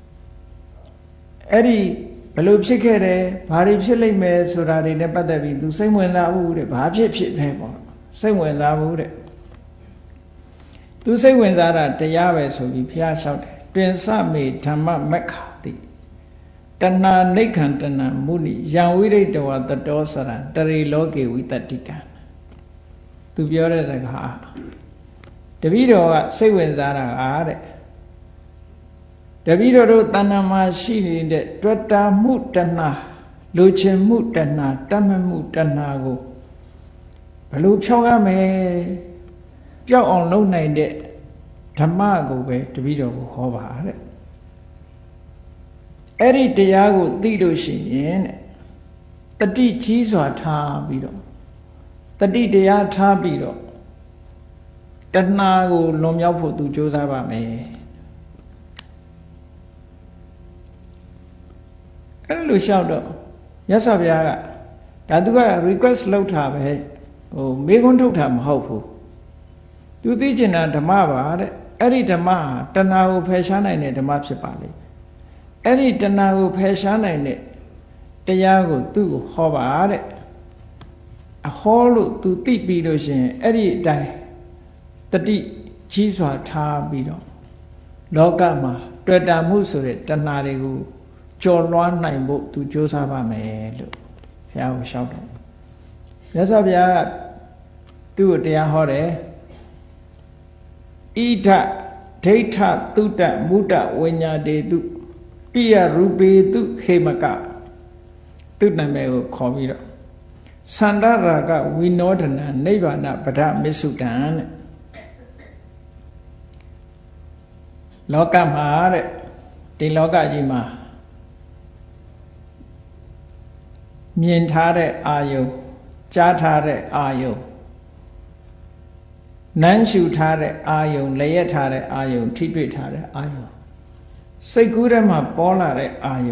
အဲ့ဒီဘယ်လိုဖြစ်ခဲ့တယ်ဘာတွေဖြစ်လိမ့်မယ်ဆိုတာတွေနဲ့ပတ်သက်ပြီးသူစိတ်ဝင်စားဘူးတဲ့ဘာဖြစ်ဖြစ်ပဲပေါ့စိတ်ဝင်စားဘူးတဲ့သူစိတ်ဝင်စားတာတရားပဲဆိုပြီးဘုရားလျှောက်တယ်တွင်စမေဓမ္မမက္ခတိတဏှာနိက္ခံတဏမုနိယံဝိရိတဝတတောစရံတရေလောကေဝိတတိကံသူပြောတဲ့စကားတပည့်တော်ကစိတ်ဝင်စားတာအားတဲ့တပည့်တော်တို့တဏ္ဍာမှာရှိနေတဲ့တွေ့တာမှုတဏှာလူချင်မှုတဏှာတတ်မှတ်မှုတဏှာကိုဘယ်လိုဖြောင်းရမလဲကြောက်အောင်လုပ်နိုင်တဲ့ဓမ္မကိုပဲတပည့်တော်ကိုဟောပါတဲ့အဲ့ဒီတရားကိုသိလို့ရှိရင်တဲ့တတိကြီးစွာထားပြီးတော့တတိတရားထားပြီးတော့တဏှာကိုလွန်မြောက်ဖို့သူကြိုးစားပါမယ်အဲ့လိုလျှောက်တော့မြတ်စွာဘုရားကဒါသူက request လုပ်တာပဲဟိုမေခွန်းထုတ်တာမဟုတ်ဘူးသူသိကျင်တာဓမ္မပါတဲ့အဲ့ဒီဓမ္မတဏှာကိုဖယ်ရှားနိုင်တဲ့ဓမ္မဖြစ်ပါလိမ့်အဲ့ဒီတဏှာကိုဖယ်ရှားနိုင်တဲ့တရားကိုသူ့ကိုဟောပါတဲ့အဟောလို့သူသိပြီးလို့ရှိရင်အဲ့ဒီအတိုင်းတတိကြီးစွာထားပြီးတော့လောကမှာတွေ့တာမှုဆိုတဲ့တဏှာတွေကိုကျော်လွှားနိုင်ဖို့သူကြိုးစားပါမယ်လို့ဘုရားကိုလျှောက်တယ်မြတ်စွာဘုရားကသူ့ကိုတရားဟောတယ်ဣဒဒိဋ္ဌသုတ္တမုဒ္ဒဝိညာတေတုပိယရူပေတုဟေမကသူ့နာမည်ကိုခေါ်ပြီးတော့သန္တရာဂဝိနောဒနာနိဗ္ဗာန်ပဒမစ္ဆုတံတဲ့လောကမှာတဲ့ဒီလောကကြီးမှာမြင်ထားတဲ့အာယုကြားထားတဲ့အာယုနမ်းရှုထားတဲ့အာယုလျက်ထားတဲ့အာယုထိတွေ့ထားတဲ့အာယုစိတ်ကူးထဲမှာပေါ်လာတဲ့အာယု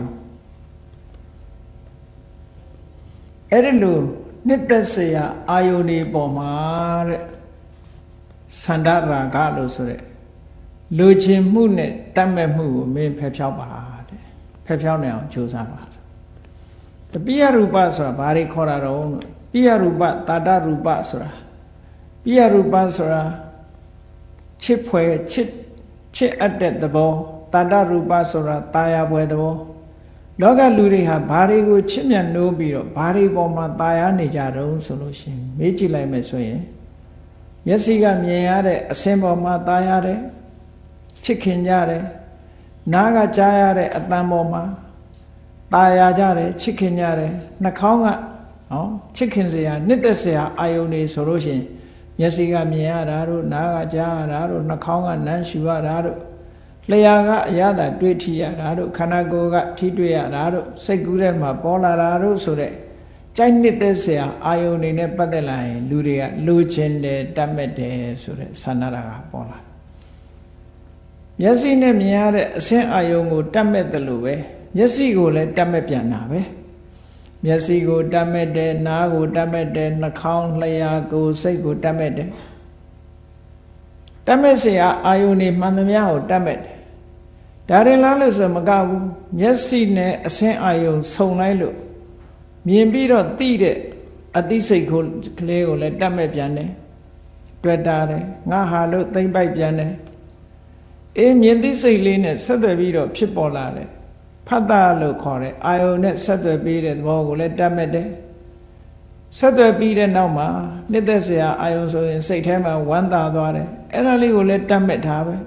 အဲ့ဒီလိုနှစ်သက်စရာအာယုတွေပေါ်မှာတဲ့သန္တရာဂလို့ဆိုတဲ့လူချင်းမှုနဲ့တတ်မဲ့မှုကိုမင်းဖယ်ဖြောက်ပါတဲ့ဖယ်ဖြောက်နိုင်အောင်ကြိုးစားပါတပိယရူပဆိုတာဘာတွေခေါ်တာတော့ပိယရူပတာတရူပဆိုတာပိယရူပဆိုတာချစ်ဖွယ်ချစ်ချစ်အပ်တဲ့သဘောတာတရူပဆိုတာတာယာဖွယ်သဘောလောကလူတွေဟာဘာတွေကိုချစ်မြတ်နိုးပြီးတော့ဘာတွေပေါ်မှာတာယာနေကြတုံးဆိုလို့ရှိရင်မေးကြည့်လိုက်မယ်ဆိုရင်မျက်စိကမြင်ရတဲ့အစင်းပေါ်မှာတာယာတယ်ချစ်ခင်ကြတယ်နားကကြားရတဲ့အသံပေါ်မှာตายာကြတယ်ချစ်ခင်ကြတယ်နှာခေါင်းကနော်ချစ်ခင်စရာနှစ်သက်စရာအာယုန်တွေဆိုလို့ရှိရင်မျက်စိကမြင်ရတာတို့နားကကြားရတာတို့နှာခေါင်းကနမ်းရှူရတာတို့လျှာကအရသာတွေ့ထိရတာတို့ခန္ဓာကိုယ်ကထိတွေ့ရတာတို့စိတ်ကူးထဲမှာပေါ်လာတာတို့ဆိုတဲ့ကြိုက်နှစ်သက်စရာအာယုန်တွေနဲ့ပတ်သက်လာရင်လူတွေကလိုချင်တယ်တတ်မဲ့တယ်ဆိုတဲ့ဆန္ဒတာကပေါ်လာမျက်စိနဲ့မြင်ရတဲ့အဆင်းအာယုန်ကိုတတ်မဲ့တယ်လို့ပဲမျက်စိကိုလည်းတတ်မဲ့ပြန်တာပဲမျက်စိကိုတတ်မဲ့တယ်နားကိုတတ်မဲ့တယ်နှာခေါင်းလျှာကိုယ်စိတ်ကိုတတ်မဲ့တယ်တတ်မဲ့စရာအာယုန်တွေမှန်သမျှကိုတတ်မဲ့တယ်ဒါရင်လားလို့ဆိုမကဘူးမျက်စိနဲ့အဆင်းအာယုန်ဆုံလိုက်လို့မြင်ပြီးတော့သိတဲ့အသိစိတ်ကိုကလေးကိုလည်းတတ်မဲ့ပြန်တယ်တွေ့တာတယ်ငါဟာလို့သိမ့်ပိုက်ပြန်တယ်အေးမြင်သိစိတ်လေးနဲ့ဆက်သွယ်ပြီးတော့ဖြစ်ပေါ်လာတယ်ဖတ်တာလို့ခေါ်တယ်အာယုန်နဲ့ဆက်သွယ်ပြီးတဲ့သဘောကိုလည်းတတ်မဲ့တယ်ဆက်သွယ်ပြီးတဲ့နောက်မှာနှစ်သက်စရာအာယုန်ဆိုရင်စိတ်ထဲမှာဝမ်းသာသွားတယ်အဲ့ဒါလေးကိုလည်းတတ်မဲ့ထားပဲ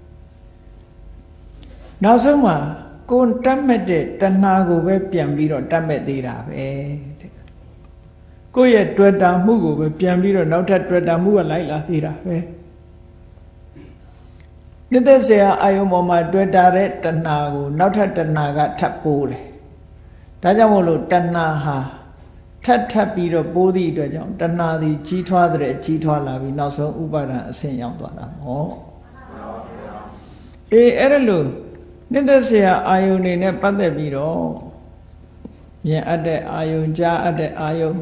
နောက်ဆုံးမှာကိုယ်တတ်မဲ့တဲ့တဏှာကိုပဲပြန်ပြီးတော့တတ်မဲ့သေးတာပဲတဲ့ကိုယ့်ရဲ့တွေ့တာမှုကိုပဲပြန်ပြီးတော့နောက်ထပ်တွေ့တာမှုကလိုက်လာသေးတာပဲနှစ်သက်စရာအာယုံပေါ်မှာတွေ့တာတဲ့တဏှာကိုနောက်ထပ်တဏှာကထပ်ပိုးတယ်ဒါကြောင့်မို့လို့တဏှာဟာထပ်ထပ်ပြီးတော့ပိုးသည့်အတွက်ကြောင့်တဏှာသည်ကြီးထွားတဲ့ကြီးထွားလာပြီးနောက်ဆုံးဥပါဒံအဆင့်ရောက်သွားတာဟောအေးအဲ့ဒါလို့နှစ်သက်စရာအာယုန်တွေနဲ့ပတ်သက်ပြီးတော့မြင်အပ်တဲ့အာယုန်ကြားအပ်တဲ့အာယုန်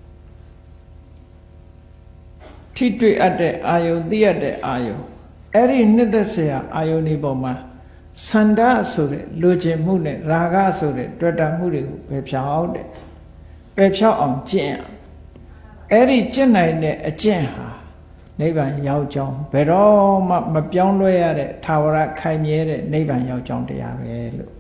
ထိတွေ့အပ်တဲ့အာယုန်သိအပ်တဲ့အာယုန်အဲ့ဒီနှစ်သက်စရာအာယုန်ဒီပေါ်မှာဆန္ဒဆိုတဲ့လိုချင်မှုနဲ့ရာဂဆိုတဲ့တွေ့တာမှုတွေကိုပယ်ဖြောက်တယ်ပယ်ဖြောက်အောင်ကျင့်အဲ့ဒီကျင့်နိုင်တဲ့အကျင့်ဟာနိဗ္ဗာန်ရောက်ကြောင်းဘယ်တော့မှမပြောင်းလဲရတဲ့ထာဝရခိုင်မြဲတဲ့နိဗ္ဗာန်ရောက်ကြောင်းတရားပဲလို့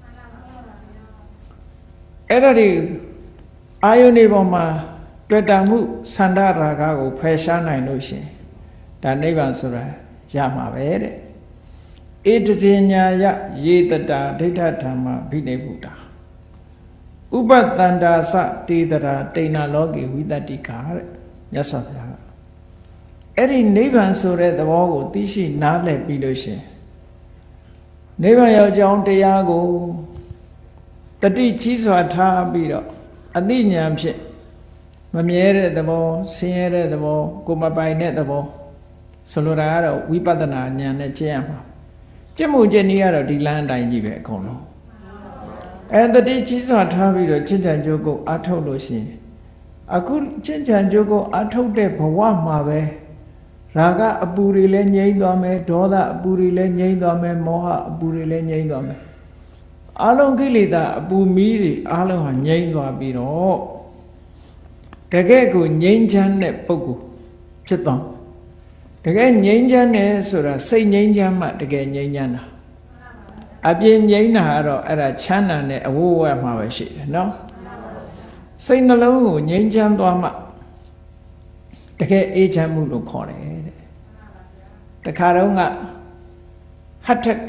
အဲ့ဒါဒီအာယုန်ဒီပေါ်မှာတွေ့တာမှုဆန္ဒရာဂကိုဖယ်ရှားနိုင်လို့ရှင်ဒါနိဗ္ဗာန်ဆိုတာရမှာပဲတဲ့ဧတတိညာယယေတတာဒိဋ္ဌဓမ္မဘိနေဗုဒ္ဓဥပတန္တာစတေတရာတိဏလောကေဝိတ္တိကာတဲ့မြတ်စွာဘုရားအဲ့ဒီနိဗ္ဗာန်ဆိုတဲ့သဘောကိုသိရှိနားလည်ပြီးလို့ရှင်နိဗ္ဗာန်ရောက်ကြောင်းတရားကိုတတိကြီးစွာထားပြီးတော့အသိဉာဏ်ဖြင့်မမြဲတဲ့သဘောဆင်းရဲတဲ့သဘောကိုမပိုင်တဲ့သဘောဆိုလိုတာကတော့ဝိပဿနာဉာဏ်နဲ့ကျင့်ရမှာကျင့်မှုကျင့်နည်းကတော့ဒီလမ်းအတိုင်းကြီးပဲအကုန်လုံးအဲတတိကြီးစွာထားပြီးတော့ကျင့်ကြံကြိုးကိုအားထုတ်လို့ရှိရင်အခုကျင့်ကြံကြိုးကိုအားထုတ်တဲ့ဘဝမှာပဲရ raga apuri le nyai dwame doda apuri le nyai dwame moha apuri le nyai dwame along kilita apu miri along ha nyai dwa pi ro takae ko nyai chan ne puku phit twa takae nyai chan ne soda sai nyai chan ma takae nyai chan na apian nyai na ro era chan na ne awo wa ma ba shiတယ်နော်စိတ်နှလုံးကိုငြိမ်းချမ်းသွားမှတကယ်အေးချမ်းမှုလို့ခေါ်တယ်တဲ့တခါတော့ကဟထက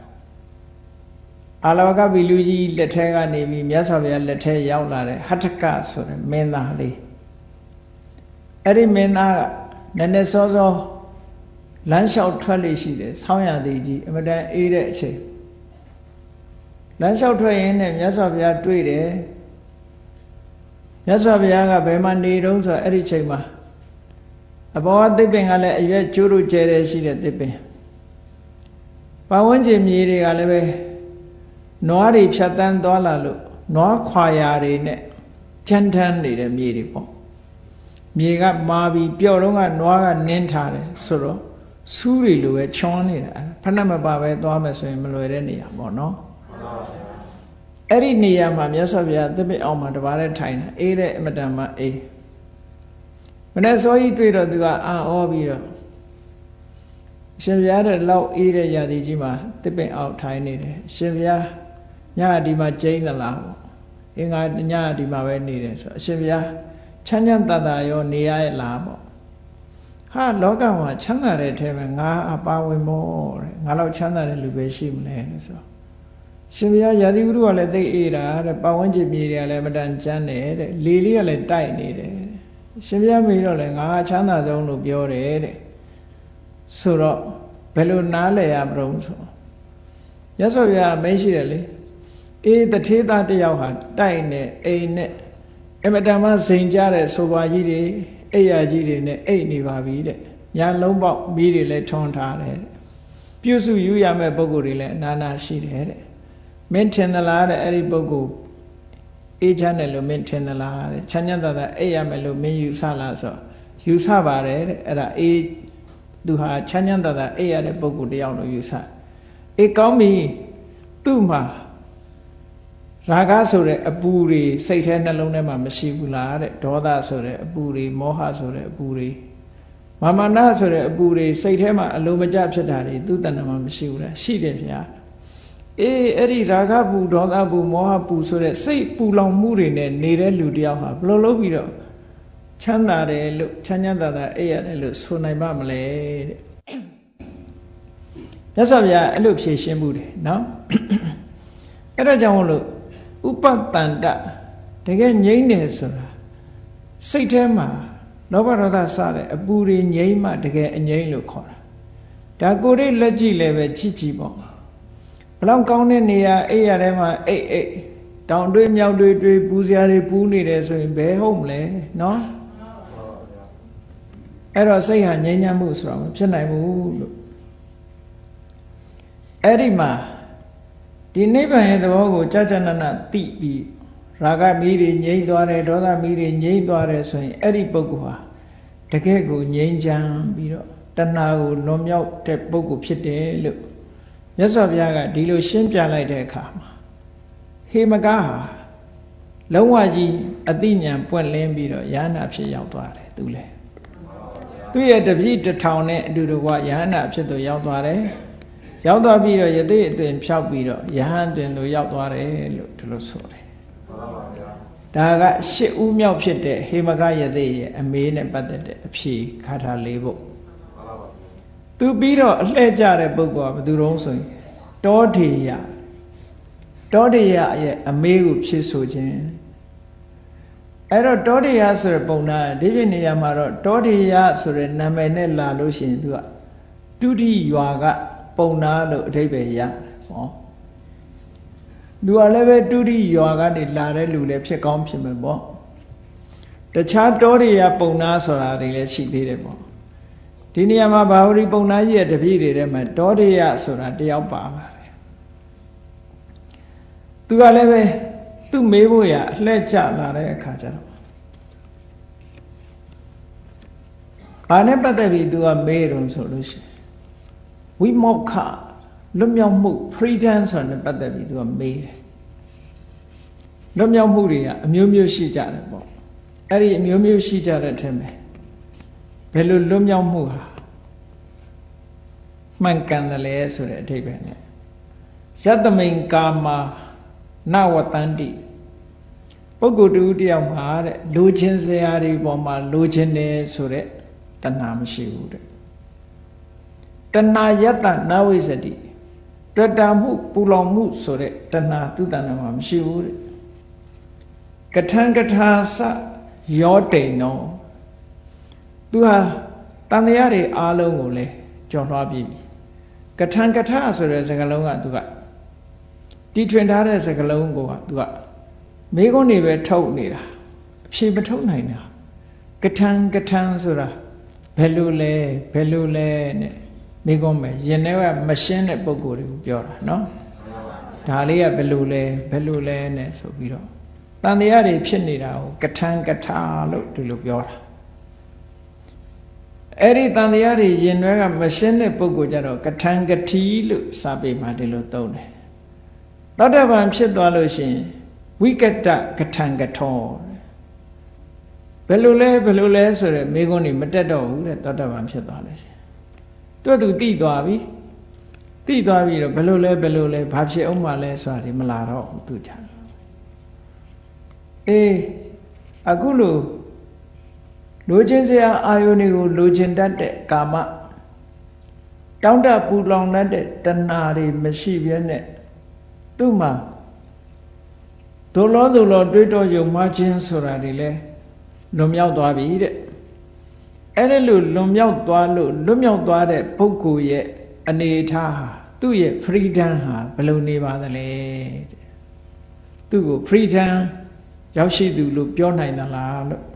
အာလဝကဗီလူကြီးလက်ထဲကနေပြီးမြတ်စွာဘုရားလက်ထဲရောက်လာတဲ့ဟထကဆိုတဲ့မင်းသားလေးအဲ့ဒီမင်းသားကနည်းနည်းစောစောလမ်းလျှောက်ထွက်လို့ရှိတယ်ဆောင်းရသည်ကြီးအမတန်အေးတဲ့အချိန်လမ်းလျှောက်ထွက်ရင်းနဲ့မြတ်စွာဘုရားတွေ့တယ်မြတ်စွာဘုရားကဘယ်မှာနေတုံးဆိုအဲ့ဒီချိန်မှာအဘောသစ်ပင်ကလည်းအရွက်ကျိုးတို့ကျဲတဲ့ရှိတဲ့သစ်ပင်ပတ်ဝန်းကျင်မြေတွေကလည်းပဲနွားတွေဖြတ်တန်းသွားလာလို့နွားခွာရာတွေနဲ့ချမ်းထမ်းနေတဲ့မြေတွေပေါ့မြေကမာပြီးပျော့တော့ကနွားကနင်းထားတယ်ဆိုတော့စူးတွေလိုပဲချွန်းနေတာဖက်နှက်မပါပဲသွားမယ်ဆိုရင်မလွယ်တဲ့နေရာပေါ့နော်အဲ့ဒီနေရာမှာမြတ်စွာဘုရားသစ်ပင်အောင်မှာတပါးနဲ့ထိုင်တာအေးတဲ့အမတန်မှအေးမနေ့စောကြီးတွေ့တော့သူကအံ့ဩပြီးတော့ရှင်ဘုရားတဲ့လောက်အေးတဲ့ရာသီကြီးမှာသစ်ပင်အောင်ထိုင်နေတယ်ရှင်ဘုရားညဒီမှာကျိန်းသလားပေါ့အင်္ဂါညဒီမှာပဲနေတယ်ဆိုအရှင်ဘုရားချမ်းချမ်းသာသာရောနေရရဲ့လားပေါ့ဟာလောကမှာချမ်းသာတဲ့အထဲမှာငါအပါဝင်မို့တဲ့ငါလောက်ချမ်းသာတဲ့လူပဲရှိမလဲလို့ဆိုရှင်ဘုရားရာသီဥတုကလည်းသိအေးတာတဲ့ပတ်ဝန်းကျင်မြေတွေကလည်းမတန်ချမ်းတယ်တဲ့လေလေးကလည်းတိုက်နေတယ်ရှင်ဘုရားမေးတော့လည်းငါချမ်းသာဆုံးလို့ပြောတယ်တဲ့ဆိုတော့ဘယ်လိုနားလည်ရမလို့ဆိုရသော်ဘုရားမရှိတယ်လေအေးတထေးသားတယောက်ဟာတိုက်နေအိမ်နဲ့အမတန်မှစိန်ကြတဲ့ဆိုပါကြီးတွေအိယာကြီးတွေနဲ့အိတ်နေပါပြီတဲ့ညာလုံးပေါက်မီးတွေလည်းထွန်းထားတယ်ပြုစုယူရမယ့်ပုံကိုယ်တွေလည်းအနာနာရှိတယ်တဲ့မင်းထင်သလားတဲ့အဲ့ဒီပုဂ္ဂိုလ်အေးချမ်းတယ်လို့မင်းထင်သလားတဲ့ချမ်းချမ်းသာသာအိပ်ရမယ်လို့မင်းယူဆလားဆိုယူဆပါတယ်တဲ့အဲ့ဒါအေးသူဟာချမ်းချမ်းသာသာအိပ်ရတဲ့ပုဂ္ဂိုလ်တယောက်လို့ယူဆအေးကောင်းပြီသူ့မှာရာဂဆိုတဲ့အပူတွေစိတ်ထဲနှလုံးထဲမှာမရှိဘူးလားတဲ့ဒေါသဆိုတဲ့အပူတွေမောဟဆိုတဲ့အပူတွေမာမနာဆိုတဲ့အပူတွေစိတ်ထဲမှာအလိုမကျဖြစ်တာတွေသူ့တဏ္ဍာမှာမရှိဘူးလားရှိတယ်ဗျာအေးအဲ့ဒီရာဂပူဒေါသပူမောဟပူဆိုတဲ့စိတ်ပူလောင်မှုတွေနဲ့နေတဲ့လူတယောက်ဟာဘယ်လိုလုပ်ပြီးတော့ချမ်းသာတယ်လို့ချမ်းချမ်းသာသာအိပ်ရတယ်လို့ဆိုနိုင်ပါမလဲတဲ့မြတ်စွာဘုရားအဲ့လိုဖြေရှင်းမှုတယ်နော်အဲ့ဒါကြောင့်မို့လို့ဥပတန္တတကယ်ငြိမ့်တယ်ဆိုတာစိတ်ထဲမှာလောဘဒေါသစတဲ့အပူတွေငြိမ့်မှတကယ်အငြိမ့်လို့ခေါ်တာဒါကိုယ်ရဲ့လက်ကြည့်လည်းပဲချစ်ကြည့်ပေါ့ဘလောက်ကောင်းတဲ့နေရာအိပ်ရထဲမှာအိပ်အိပ်တောင်တွေးမြောက်တွေးတွေးပူစရာတွေပူးနေတယ်ဆိုရင်ဘယ်ဟုတ်မလဲနော်အဲ့တော့စိတ်ဟာငြိမ်းချမ်းမှုဆိုတာမဖြစ်နိုင်ဘူးလို့အဲ့ဒီမှာဒီနိဗ္ဗာန်ရဲ့သဘောကိုကြာကြာနာနာသိပြီးရာဂမီးတွေငြိမ့်သွားတယ်ဒေါသမီးတွေငြိမ့်သွားတယ်ဆိုရင်အဲ့ဒီပုဂ္ဂိုလ်ဟာတကယ်ကိုငြိမ်းချမ်းပြီးတော့တဏှာကိုလွန်မြောက်တဲ့ပုဂ္ဂိုလ်ဖြစ်တယ်လို့မြတ်စွာဘုရားကဒီလိုရှင်းပြလိုက်တဲ့အခါမှာဟေမကဟာလုံးဝကြီးအသိဉာဏ်ပွင့်လင်းပြီးတော့ယန္နာဖြစ်ရောက်သွားတယ်သူလည်းသူ့ရဲ့တပည့်တစ်ထောင်နဲ့အတူတူကယန္နာဖြစ်သူရောက်သွားတယ်ရောက်သွားပြီးတော့ယသိအသွင်ဖြောက်ပြီးတော့ယဟန်တွင်သူရောက်သွားတယ်လို့ဒီလိုဆိုတယ်ဒါကရှစ်ဦးမြောက်ဖြစ်တဲ့ဟေမကယသိရဲ့အမေးနဲ့ပတ်သက်တဲ့အဖြေခါထားလေးဖို့သူပြီးတော့အလှဲ့ကြတဲ့ပုဂ္ဂိုလ်ကဘယ်သူတုံးဆိုရင်တောထေယတောထေယရဲ့အမေးကိုဖြေဆိုခြင်းအဲ့တော့တောထေယဆိုတဲ့ပုံနာဒီပြနေရာမှာတော့တောထေယဆိုတဲ့နာမည်နဲ့လာလို့ရှိရင်သူကတုဋ္ဌိရွာကပုံနာလို့အဓိပ္ပာယ်ရတယ်ဟောသူကလည်းပဲတုဋ္ဌိရွာကနေလာတဲ့လူလည်းဖြစ်ကောင်းဖြစ်မယ်ပေါ့တခြားတောထေယပုံနာဆိုတာတွေလည်းရှိသေးတယ်ပေါ့ဒီနေရာမှာဘာဝရီပုံနာကြီးရဲ့တပည့်တွေထဲမှာတောထေယဆိုတာတယောက်ပါပါတယ်သူကလည်းပဲသူ့မေးဖို့ရအလှဲ့ကျလာတဲ့အခါကျတော့ဘာနဲ့ပတ်သက်ပြီးသူကမေးတယ်ဆိုလို့ရှိရင်ဝိမောက္ခလွတ်မြောက်မှု freedom ဆိုတာနဲ့ပတ်သက်ပြီးသူကမေးတယ်လွတ်မြောက်မှုတွေကအမျိုးမျိုးရှိကြတယ်ပေါ့အဲ့ဒီအမျိုးမျိုးရှိကြတဲ့အထက်မှာဘယ်လိုလွတ်မြောက်မှုဟာမှန်ကန်တယ်လဲဆိုတဲ့အဓိပ္ပာယ်နဲ့ယတမိန်ကာမနဝတန္တိပုဂ္ဂိုလ်တူတယောက်မှာတဲ့လိုချင်စရာတွေပေါ်မှာလိုချင်တယ်ဆိုတဲ့တဏှာမရှိဘူးတဲ့တဏှာယတနာဝိစတိတွေ့တာမှုပူလောင်မှုဆိုတဲ့တဏှာသူတဏ္ဍာမှာမရှိဘူးတဲ့ကထံကထာစယောတိန်နောသူဟာတန်တရားတွေအားလုံးကိုလည်းကျော်လွှားပြီးကထံကထာဆိုတဲ့စကားလုံးကသူကတီထွင်ထားတဲ့စကားလုံးကိုကသူကမိကုန်းတွေပဲထုတ်နေတာအဖြေမထုတ်နိုင်တာကထံကထံဆိုတာဘယ်လိုလဲဘယ်လိုလဲနဲ့မိကုန်းပဲရင်ထဲကမရှင်းတဲ့ပုံကိုယ်တွေကိုပြောတာနော်ဒါလေးကဘယ်လိုလဲဘယ်လိုလဲနဲ့ဆိုပြီးတော့တန်တရားတွေဖြစ်နေတာကိုကထံကထာလို့ဒီလိုပြောတာအဲ့ဒီတန်တရားတွေရင်ထဲကမရှင်းတဲ့ပုံကိုယ်ကြတော့ကထံကတိလို့စာပေမှာဒီလိုသုံးတယ်သောတပန်ဖြစ်သွားလို့ရှိရင်ဝိကတကထံကထောဘယ်လိုလဲဘယ်လိုလဲဆိုတဲ့မိကုန်းတွေမတက်တော့ဘူးတဲ့သောတပန်ဖြစ်သွားလို့ရှိရင်သူ့သူတိသွားပြီတိသွားပြီတော့ဘယ်လိုလဲဘယ်လိုလဲဘာဖြစ်အောင်မလဲဆိုတာဒီမလာတော့ဘူးသူချာအေးအခုလိုလိုချင်စရာအာယုန်တွေကိုလိုချင်တတ်တဲ့ကာမတောင်းတပူလောင်တတ်တဲ့တဏှာတွေမရှိဘဲနဲ့သူ့မှာဒုလောဒုလောတွေးတောယုံမှခြင်းဆိုတာတွေလဲလွန်မြောက်သွားပြီတဲ့အဲ့ဒါလို့လွန်မြောက်သွားလို့လွတ်မြောက်သွားတဲ့ပုဂ္ဂိုလ်ရဲ့အနေအထားဟာသူ့ရဲ့ freedom ဟာဘယ်လိုနေပါသလဲတဲ့သူ့ကို freedom ရောက်ရှိသူလို့ပြောနိုင်သလားလို့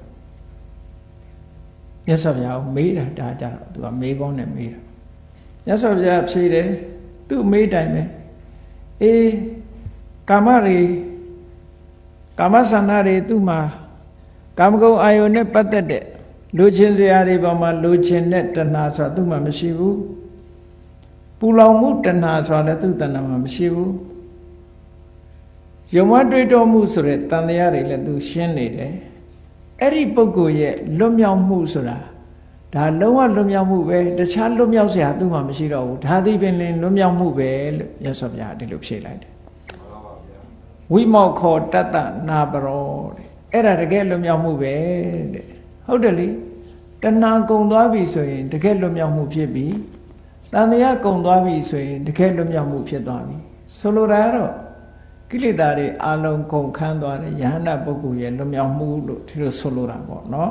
မြတ်စွာဘုရားမေးတာဒါကြတော့သူကမေးကောင်းနဲ့မေးတာမြတ်စွာဘုရားဖြေတယ်သူ့မေးတိုင်းပဲအေးကာမတွေကာမဆန္ဒတွေသူ့မှာကာမဂုဏ်အာယုန်နဲ့ပတ်သက်တဲ့လိုချင်စရာတွေပေါ်မှာလိုချင်တဲ့တဏှာဆိုတာသူ့မှာမရှိဘူးပူလောင်မှုတဏှာဆိုတာလည်းသူ့တဏှာမှာမရှိဘူးယုံမတွေးတော်မှုဆိုတဲ့တန်တရားတွေလည်းသူရှင်းနေတယ်အဲ့ဒီပုဂ္ဂိုလ်ရဲ့လွတ်မြောက်မှုဆိုတာဒါလုံးဝလွတ်မြောက်မှုပဲတခြားလွတ်မြောက်စရာသူ့မှာမရှိတော့ဘူးဒါသည်ပင်လင်လွတ်မြောက်မှုပဲလို့မြတ်စွာဘုရားဒီလိုဖြေလိုက်တယ်ဝိမောခောတတ္တနာပရောတဲ့အဲ့ဒါတကယ်လွတ်မြောက်မှုပဲတဲ့ဟုတ်တယ်လေတဏှာကုံသွားပြီဆိုရင်တကယ်လွတ်မြောက်မှုဖြစ်ပြီတန်တရားကုံသွားပြီဆိုရင်တကယ်လွတ်မြောက်မှုဖြစ်သွားပြီဆိုလိုတာကတော့ကိလေသာတွေအလုံးကုန်ခန်းသွားတဲ့ယဟန္တာပုဂ္ဂိုလ်ရဲ့လွတ်မြောက်မှုလို့ဒီလိုဆိုလိုတာပေါ့နော်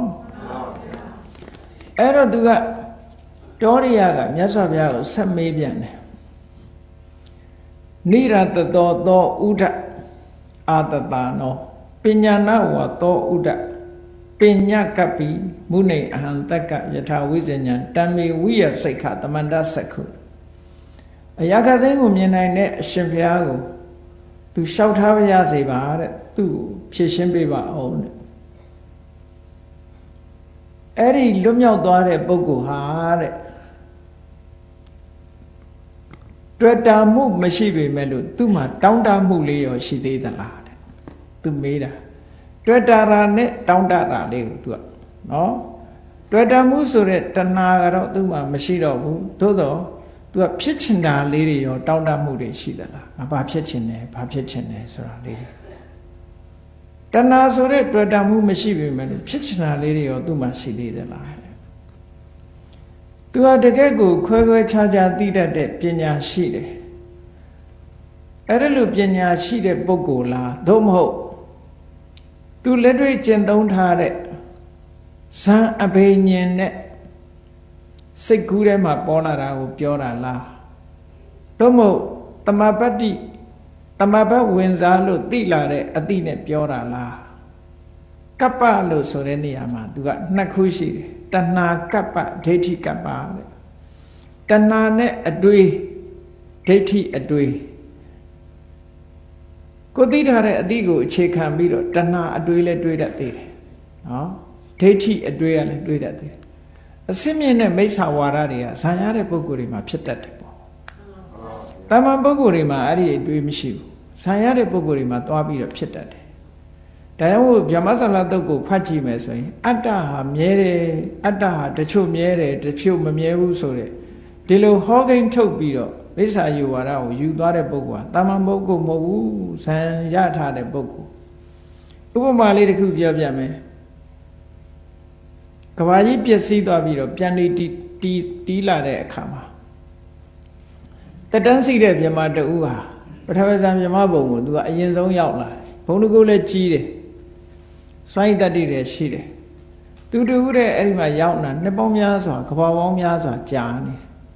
အဲ့တော့သူကတောရိယကမြတ်စွာဘုရားကိုဆက်မေးပြန်တယ်နိရတတောသောဥဒ္ဒအာတတနောပညာနာဝသောဥဒ္ဒပညာကပ္ပိမုနိအဟံတက္ကယထာဝိဇ္ဇညာတံမေဝိယစိတ်ခသမန္တစက္ခုအရာခသိန်းကိုမြင်နိုင်တဲ့အရှင်ဘုရားကိုသူလျှောက်ထားပါရစေပါတဲ့သူ့ဖြည့်ရှင်းပေးပါအောင်တဲ့အဲ့ဒီလွတ်မြောက်သွားတဲ့ပုဂ္ဂိုလ်ဟာတဲ့တွေ့တာမှုမရှိပေမဲ့လို့သူ့မှာတောင်းတမှုလေးရောရှိသေးသလားတဲ့သူမေးတာတွေ့တာရာနဲ့တောင်းတတာလေးကိုသူကနော်တွေ့တာမှုဆိုတဲ့တဏှာကတော့သူ့မှာမရှိတော့ဘူးသို့တော့သူကဖြစ်ချင်တာလေးတွေရောတောင်းတမှုတွေရှိသလားငါဘာဖြစ်ချင်တယ်ဘာဖြစ်ချင်တယ်ဆိုတာလေးတဏှာဆိုတဲ့တွေ့တာမှုမရှိပေမဲ့လို့ဖြစ်ချင်တာလေးတွေရောသူ့မှာရှိသေးသလားသူဟာတကယ့်ကိုခွဲခွဲခြားခြားသိတတ်တဲ့ပညာရှိတယ်အဲ့ဒါလိုပညာရှိတဲ့ပုဂ္ဂိုလ်လားသို့မဟုတ်သူလက်တွေ့ကျင့်သုံးထားတဲ့ဇံအဘိညာဉ်နဲ့စိတ်ကူးထဲမှာပေါ်လာတာကိုပြောတာလားသို့မဟုတ်တမပတ္တိတမဘဝင်စားလို့သိလာတဲ့အတိနဲ့ပြောတာလားကပ္ပလို့ဆိုတဲ့နေရာမှာသူကနှစ်ခုရှိတယ်တဏှာကပ္ပဒိဋ္ဌိကပ္ပတဲ့တဏှာနဲ့အတွေးဒိဋ္ဌိအတွေးကိုသိထားတဲ့အတိကိုအခြေခံပြီးတော့တဏှာအတွေးလည်းတွေးတတ်သေးတယ်နော်ဒိဋ္ဌိအတွေးကလည်းတွေးတတ်သေးတယ်အစင်းမြင့်တဲ့မိစ္ဆာဝါဒတွေကဇံရတဲ့ပုဂ္ဂိုလ်တွေမှာဖြစ်တတ်တယ်ပေါ့တာမန်ပုဂ္ဂိုလ်တွေမှာအဲ့ဒီအတွေ့မရှိဘူးဇံရတဲ့ပုဂ္ဂိုလ်တွေမှာသွားပြီးတော့ဖြစ်တတ်တယ်ဒါကြောင့်မို့ဗြဟ္မစလတုတ်ကိုဖတ်ကြည့်မယ်ဆိုရင်အတ္တဟာမြဲတယ်အတ္တဟာတချို့မြဲတယ်တချို့မမြဲဘူးဆိုတဲ့ဒီလိုဟောကိန်းထုတ်ပြီးတော့မိစ္ဆာယူဝါဒကိုယူသွားတဲ့ပုဂ္ဂိုလ်ဟာတာမန်ပုဂ္ဂိုလ်မဟုတ်ဘူးဇံရထားတဲ့ပုဂ္ဂိုလ်ဥပမာလေးတစ်ခုပြောပြမယ်ကဘာကြီးပျက်စီးသွားပြီးတော့ပြန်တီးတီးတီးလာတဲ့အခါမှာတတန်းစီတဲ့မြမတူဟာပထမဇံမြမဘုံကိုသူကအရင်ဆုံးရောက်လာတယ်ဘုံတကူလည်းကြီးတယ်စွန့်တတ္တိတွေရှိတယ်သူတူတဲ့အဲ့ဒီမှာရောက်လာနှစ်ပေါင်းများစွာကဘာပေါင်းများစွာကြာနေ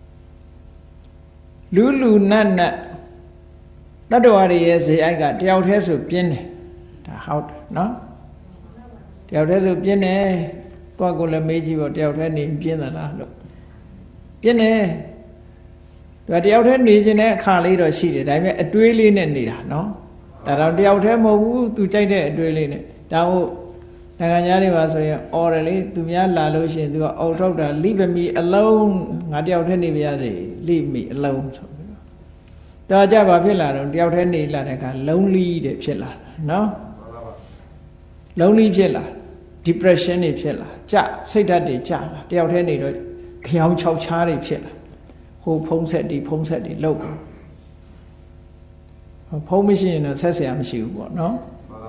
လူလူနတ်နတ်တတ္တဝါတွေရဲ့ဇေအိုက်ကတယောက်တည်းဆိုပြင်းတယ်ဒါဟုတ်တယ်နော်တယောက်တည်းဆိုပြင်းတယ်ကိုယ့်ကိုယ်လည်းမေးကြည့်ပေါ့တယောက်တည်းနေပြင်းသလားလို့ပြင်းတယ်သူကတယောက်တည်းနေခြင်းတဲ့အခါလေးတော့ရှိတယ်ဒါပေမဲ့အတွေးလေးနဲ့နေတာနော်ဒါတော့တယောက်တည်းမဟုတ်ဘူးသူကြိုက်တဲ့အတွေးလေးနဲ့ဒါဟုတ်နိုင်ငံသားတွေပါဆိုရင်အော်တယ်လေသူများလာလို့ရှိရင်သူကအော်ထုတ်တာလိပမီအလုံးငါတယောက်တည်းနေပါရစေလိမီအလုံးဆိုပြီးတော့ဒါကြပါဖြစ်လာတော့တယောက်တည်းနေလာတဲ့အခါလုံးလီတဲ့ဖြစ်လာတာနော်လုံးလီဖြစ်လာ depression တွေဖြစ်လာကြစိတ်ဓာတ်တွေကြလာတယောက်တည်းနေတော့ခေါင်းချောက်ချားတွေဖြစ်လာဟိုဖုံးဆက်တွေဖုံးဆက်တွေလောက်ဖုံးမရှိရင်တော့ဆက်เสียမရှိဘူးပေါ့နော်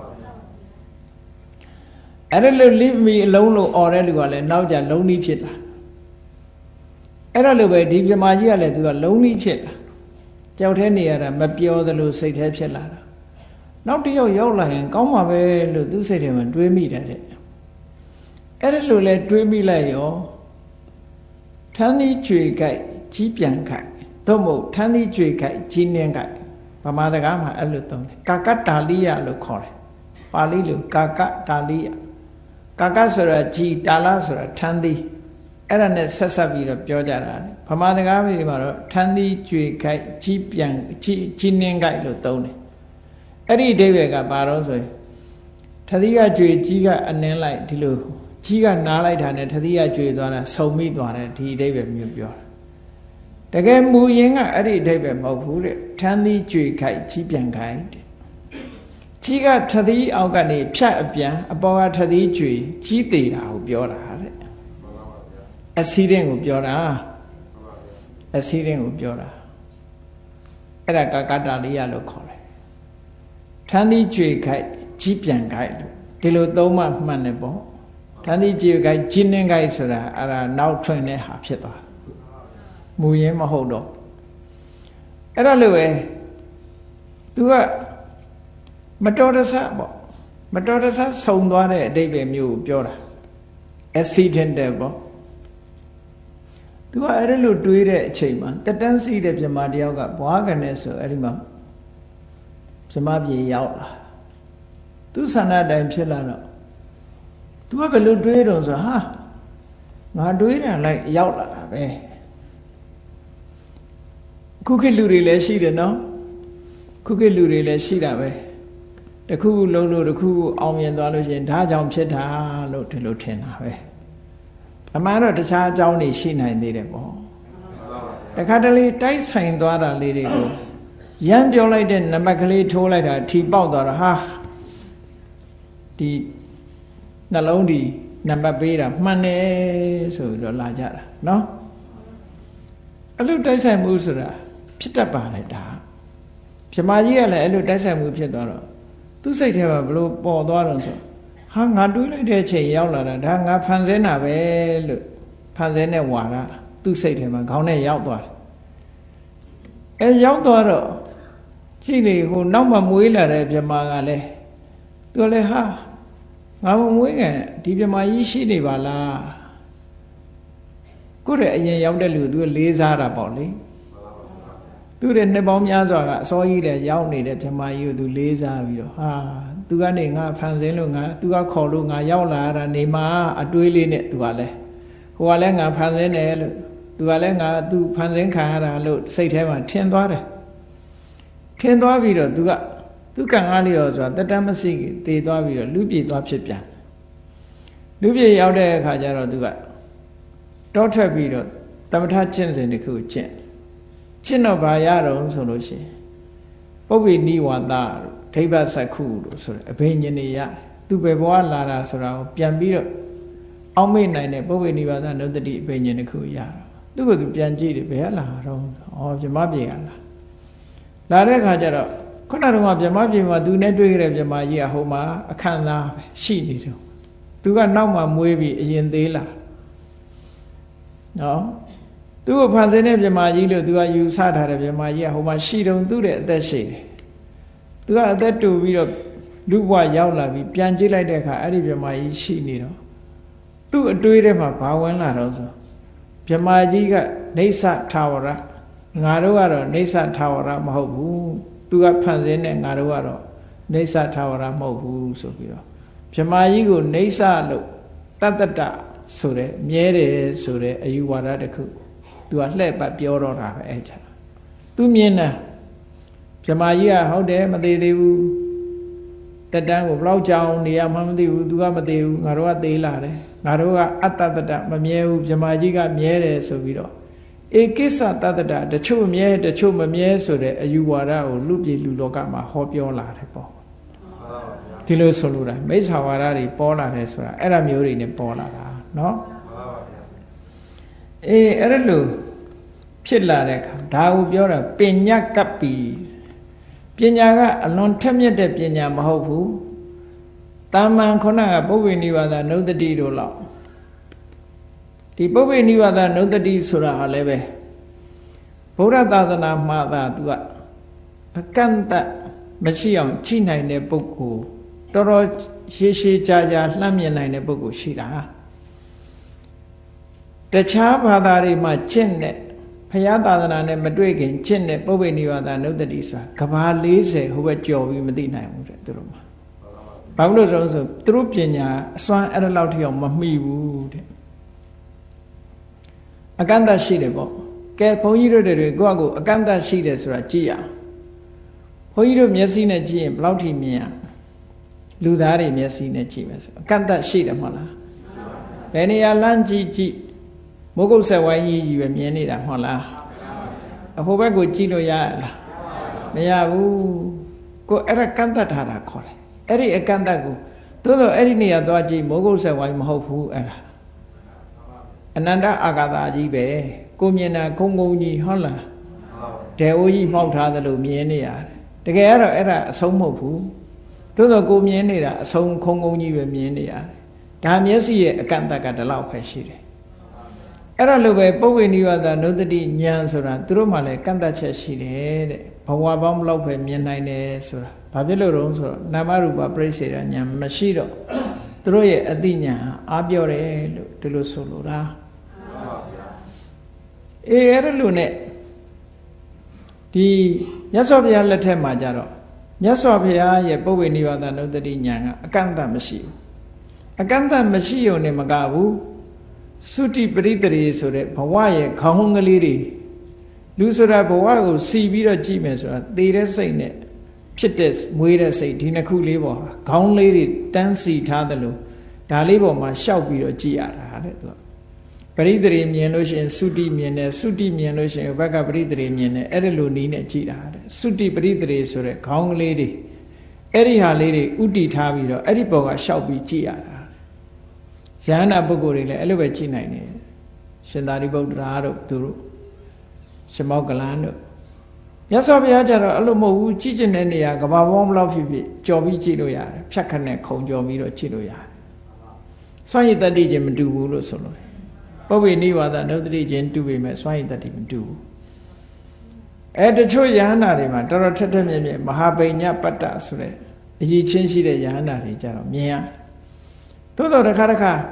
အဲ့ဒါလို့ leave me alone လို့អော်တဲ့လူကလည်းနောက်ကြလုံးနီးဖြစ်လာအဲ့ဒါလို့ပဲဒီပြမကြီးကလည်းသူကလုံးနီးဖြစ်လာကြောက်ထဲနေရတာမပြောသလိုစိတ်ထဲဖြစ်လာတာနောက်တစ်ယောက်ရောက်လာရင်ကောင်းမှာပဲလို့သူစိတ်ထဲမှာတွေးမိတယ်တဲ့အဲ့ဒါလို့လဲတွေးမိလိုက်ရောထမ်းသီးကြွေကြိုက်ကြီးပြန်ကြိုက်သို့မဟုတ်ထမ်းသီးကြွေကြိုက်ကြီးနှင်းကြိုက်ဗမာစကားမှာအဲ့လိုသုံးတယ်ကာကတ္တာလိယလို့ခေါ်တယ်ပါဠိလိုကာကတ္တာလိယကာကဆိုတာကြီးတာလဆိုတာထမ်းသီးအဲ့ဒါနဲ့ဆက်ဆက်ပြီးတော့ပြောကြတာလေဗမာစကားမျိုးမှာတော့ထမ်းသီးကြွေကြိုက်ကြီးပြန်ကြီးကြီးနှင်းကြိုက်လို့သုံးတယ်အဲ့ဒီအဓိပ္ပာယ်ကဘာလို့ဆိုရင်ထသီးကကြွေကြီးကအနှင်းလိုက်ဒီလိုကြီးကနားလိုက်တာနဲ့ထသီးကကြွေသွားတာဆုံမိသွားတယ်ဒီအဓိပ္ပာယ်မျိုးပြောတာတကယ်မူရင်းကအဲ့ဒီအဓိပ္ပာယ်မဟုတ်ဘူးတဲ့ထမ်းသီးကြွေခိုက်ကြီးပြန်ခိုက်တဲ့ကြီးကထသီးအောက်ကနေဖြတ်အပြန်အပေါ်ကထသီးကြွေကြီးသေးတာကိုပြောတာတဲ့အဆီဒင့်ကိုပြောတာအဆီဒင့်ကိုပြောတာအဲ့ဒါကာကတ္တာလိယလို့ခေါ်တယ်ထမ်းသီးကြွေခိုက်ကြီးပြန်ခိုက်လို့ဒီလိုသုံးမှမှန်တယ်ပေါ့ထမ်းသီးကြွေခိုက်ကြီးနှင်းခိုက်ဆိုတာအဲ့ဒါနောက်ထွင်တဲ့ဟာဖြစ်သွားမူရင်းမဟုတ်တော့အဲ့ဒါလို့ပဲသူကမတော်တဆပေါ့မတော်တဆဆုံသွားတဲ့အဓိပ္ပာယ်မျိုးကိုပြောတာ accidental ပေါ့သူကအဲ့လိုတွေးတဲ့အချိန်မှာတက်တန်းစီတဲ့ပြမတယောက်ကဘွားကနေဆိုအဲ့ဒီမှာပြမပြေရောက်လာသူဆန္ဒတိုင်းဖြစ်လာတော့သူကဘယ်လိုတွေးတော့ဆိုဟာငါတွေးတာလိုက်ရောက်လာတာပဲခုခေတ်လူတွေလည်းရှိတယ်နော်ခုခေတ်လူတွေလည်းရှိတာပဲတခုခုလုံးလို့တခုခုအောင်မြင်သွားလို့ရှိရင်ဒါကြောင့်ဖြစ်တာလို့ဒီလိုထင်တာပဲအမှန်တော့တခြားအကြောင်းတွေရှိနိုင်သေးတယ်ပေါ့တခါတလေတိုက်ဆိုင်သွားတာလေးတွေကိုရမ်းပြောလိုက်တဲ့နံပါတ်ကလေးထိုးလိုက်တာထီပေါက်သွားတာဟာဒီနှလုံးဒီနံပါတ်ပေးတာမှန်တယ်ဆိုပြီးတော့လာကြတာနော်အဲ့လိုတိုက်ဆိုင်မှုဆိုတာဖြစ်တတ်ပါတယ်ဒါပြမကြီးကလည်းအဲ့လိုတိုက်ဆိုင်မှုဖြစ်သွားတော့သူ့စိတ်ထဲမှာဘလို့ပေါ်သွားတော့ဆိုဟာငါတွေးလိုက်တဲ့အချိန်ရောက်လာတာဒါငါဖန်ဆင်းတာပဲလို့ဖန်ဆင်းတဲ့ဝါဒသူ့စိတ်ထဲမှာခေါင်းနဲ့ရောက်သွားတယ်အဲရောက်သွားတော့ကြည့်လေဟိုနောက်မှမွေးလာတဲ့ပြမကလည်းသူလည်းဟာငါမမွေးခင်ဒီပြမကြီးရှိနေပါလားကိုယ့်ရဲ့အရင်ရောက်တဲ့လူသူလေးစားတာပေါ့လေသူ့ရဲ့နှစ်ပေါင်းများစွာကအစောကြီးတဲ့ရောက်နေတဲ့ပြမကြီးကိုသူလေးစားပြီးတော့ဟာသူကနေငါဖန်ဆင်းလို့ငါသူကခေါ်လို့ငါရောက်လာတာနေမှာအတွေးလေးနဲ့သူကလည်းဟိုကလည်းငါဖန်ဆင်းတယ်လို့သူကလည်းငါသူဖန်ဆင်းခံရတာလို့စိတ်ထဲမှာထင်သွားတယ်ထင်သွားပြီးတော့သူကသူကံအားလျော်ဆိုတာတတ္တမရှိတည်သွားပြီးတော့လူပြေသွားဖြစ်ပြန်လူပြေရောက်တဲ့အခါကျတော့သူကတောထွက်ပြီးတော့သမထကျင့်စဉ်တစ်ခုကျင့်ကျင့်တော့ဘာရတော့ဆိုလို့ရှိရင်ပုပ္ပိနိဝါဒတို့ဒိဗ္ဗစက္ခုတို့ဆိုတဲ့အဘိညာဉ်တွေရသူပဲဘဝလာတာဆိုတာကိုပြန်ပြီးတော့အောက်မေ့နိုင်တဲ့ပုပ္ပိနိဝါဒနုတ္တိအဘိညာဉ်တစ်ခုရတာသူကသူပြန်ကြည့်တယ်ဘယ်ကလာတော့ဩဗြဟ္မပြေကလာလာတဲ့အခါကျတော့ခုနကတော့ဗြဟ္မပြေမှာသူနဲ့တွေ့ကြတဲ့ဗြဟ္မကြီးကဟိုမှာအခန့်သားပဲရှိနေတယ်သူကနောက်မှမွေးပြီးအရင်သေးလာနော်သူ့ကိုဖန်ဆင်းတဲ့ဗြဟ္မာကြီးလို့သူကယူဆထားတဲ့ဗြဟ္မာကြီးကဟိုမှာရှိတုံသူ့တဲ့အသက်ရှိတယ်သူကအသက်တူပြီးတော့လူဘဝရောက်လာပြီးပြန်ကြည့်လိုက်တဲ့အခါအဲ့ဒီဗြဟ္မာကြီးရှိနေတော့သူ့အတွေးထဲမှာဘာဝင်လာတော့ဆိုဗြဟ္မာကြီးကနေဆထာဝရငါတို့ကတော့နေဆထာဝရမဟုတ်ဘူးသူကဖန်ဆင်းတဲ့ငါတို့ကတော့နေဆထာဝရမဟုတ်ဘူးဆိုပြီးတော့ဗြဟ္မာကြီးကိုနေဆလို့တတ္တတဆိုတဲ့မြဲတယ်ဆိုတဲ့အယူဝါဒတစ်ခုသူကလှည့်ပတ်ပြောတော့တာပဲအဲ့ချာသူမြင်တာဗြဟ္မာကြီးကဟုတ်တယ်မသေးသေးဘူးတက်တန်းကိုဘလောက်ကြောင်နေရမှမသိဘူးသူကမသေးဘူးငါတို့ကသေးလာတယ်ငါတို့ကအတ္တတတမမြဲဘူးဗြဟ္မာကြီးကမြဲတယ်ဆိုပြီးတော့ဧကိစ္စတတ္တတတချို့မြဲတချို့မမြဲဆိုတဲ့အယူဝါဒကိုလူပြည်လူလောကမှာဟောပြောလာတယ်ပေါ့ဒီလိုဆိုလိုတာမိစ္ဆာဝါဒတွေပေါ်လာတယ်ဆိုတာအဲ့ဒါမျိုးတွေနဲ့ပေါ်လာတာနော်အေးအဲ့ဒါလို့ဖြစ်လာတဲ့အခါဒါကိုပြောတာပညာကပ္ပိပညာကအလွန်ထက်မြက်တဲ့ပညာမဟုတ်ဘူးတာမန်ခုနကပုဗ္ဗေနိဝါဒနုတ္တိတို့လောက်ဒီပုဗ္ဗေနိဝါဒနုတ္တိဆိုတာဟာလည်းပဲဗုဒ္ဓသာသနာမှာသာသူကအကန့်အသတ်မရှိအောင်ကြည့်နိုင်တဲ့ပုဂ္ဂိုလ်တော်တော်ရှည်ရှည်ကြာကြာလှမ်းမြင်နိုင်တဲ့ပုဂ္ဂိုလ်ရှိတာတခြားဘာသာတွေမှာကျင့်တဲ့ဘုရားသာသနာနဲ့မတွေ့ခင်ကျင့်တဲ့ပုဗ္ဗေနိဝါဒနုတ္တိဆိုတာကဘာလေးဆယ်ဟိုဘက်ကြော်ပြီးမသိနိုင်ဘူးတဲ့သူတို့မှာဘာလို့လဲဆိုသူတို့ပညာအစွမ်းအဲ့လောက်ထိအောင်မမှီဘူးတဲ့အကန့်အသတ်ရှိတယ်ပေါ့ကဲဘုန်းကြီးတို့တွေကိုယ့်အကိုအကန့်အသတ်ရှိတယ်ဆိုတာကြည့်ရအောင်ဘုန်းကြီးတို့မျက်စိနဲ့ကြည့်ရင်ဘယ်လောက်ထိမြင်ရလူသားတွေမျက်စိနဲ့ကြည့်မယ်ဆိုအကန့်အသတ်ရှိတယ်မဟုတ်လားဘယ်နေရာလမ်းကြည့်ကြည့်မိုးကုတ်ဆက်ဝိုင်းကြီးကြီးပဲမြင်နေတာမဟုတ်လားအဟိုဘက်ကိုကြည့်လို့ရလားမရဘူးကိုအဲ့ဒါကန့်သတ်ထားတာခေါ်တယ်အဲ့ဒီအကန့်အသတ်ကိုသို့တော့အဲ့ဒီနေရာသွားကြည့်မိုးကုတ်ဆက်ဝိုင်းမဟုတ်ဘူးအဲ့ဒါအနန္တအာကာသကြီးပဲကိုမြင်တာခုံခုံကြီးဟုတ်လားဒေအိုးကြီးမှောက်ထားသလိုမြင်နေရတယ်တကယ်ကတော့အဲ့ဒါအဆုံးမဟုတ်ဘူးသို့တော့ကိုမြင်နေတာအဆုံးခုံခုံကြီးပဲမြင်နေရတယ်ဒါမျက်စိရဲ့အကန့်အသတ်ကဒီလောက်ပဲရှိတယ်အဲ့ဒါလိုပဲပုဗ္ဗေနိဝါဒနုတ္တိဉာဏ်ဆိုတာသူတို့မှလည်းကန့်သတ်ချက်ရှိတယ်တဲ့ဘဝပေါင်းဘလောက်ပဲမြင်နိုင်တယ်ဆိုတာဘာဖြစ်လို့လဲဆိုတော့နာမရူပပရိစ္ဆေဒဉာဏ်မရှိတော့သူတို့ရဲ့အသိဉာဏ်အားပြောတယ်လို့ဒီလိုဆိုလိုတာအေးအဲ့လိုနဲ့ဒီမြတ်စွာဘုရားလက်ထက်မှာကြတော့မြတ်စွာဘုရားရဲ့ပုဗ္ဗေနိဝါဒနုတ္တိဉာဏ်ကအကန့်အသတ်မရှိဘူးအကန့်အသတ်မရှိုံနဲ့မကဘူးသုတိပရိတရေဆိုတဲ့ဘဝရဲ့ခေါင်းကလေးတွေလူဆိုတာဘဝကိုစီပြီးတော့ကြည့်မယ်ဆိုတာသေတဲ့စိတ်နဲ့ဖြစ်တဲ့မွေးတဲ့စိတ်ဒီနှစ်ခုလေးပေါ်ဟာခေါင်းလေးတွေတန်းစီထားသလိုဒါလေးပေါ်မှာရှောက်ပြီးတော့ကြည့်ရတာတဲ့သူကပရိတရေမြင်လို့ရှိရင်သုတိမြင်တယ်သုတိမြင်လို့ရှိရင်ဘက်ကပရိတရေမြင်တယ်အဲ့ဒီလိုနီးနဲ့ကြည့်တာတဲ့သုတိပရိတရေဆိုတဲ့ခေါင်းကလေးတွေအဲ့ဒီဟာလေးတွေဥတီထားပြီးတော့အဲ့ဒီပေါ်ကရှောက်ပြီးကြည့်ရတာယဟန္တာပုဂ္ဂိုလ်တွေလည်းအဲ့လိုပဲကြည့်နိုင်တယ်ရှင်သာရိပုတ္တရာတို့သူတို့ရှမောကလန်တို့မြတ်စွာဘုရားကျတော့အဲ့လိုမဟုတ်ဘူးကြည့်ကျင်တဲ့နေရာကဘာပေါင်းဘလောက်ဖြစ်ဖြစ်ကြော်ပြီးကြည့်လို့ရတယ်ဖြတ်ခနဲ့ခုံကြော်ပြီးတော့ကြည့်လို့ရတယ်စွန့်ရည်တတ္တိချင်းမတူဘူးလို့ဆိုလို့ပုဗ္ဗေနိဝါဒနုတ္တိချင်းတူပေမဲ့စွန့်ရည်တတ္တိမတူဘူးအဲတချို့ယဟန္တာတွေမှာတော်တော်ထက်ထက်မြက်မြက်မဟာပိညပတ္တဆိုတဲ့အရေးချင်းရှိတဲ့ယဟန္တာတွေကြတော့မြင်ရသို့တော့တစ်ခါတစ်ခါ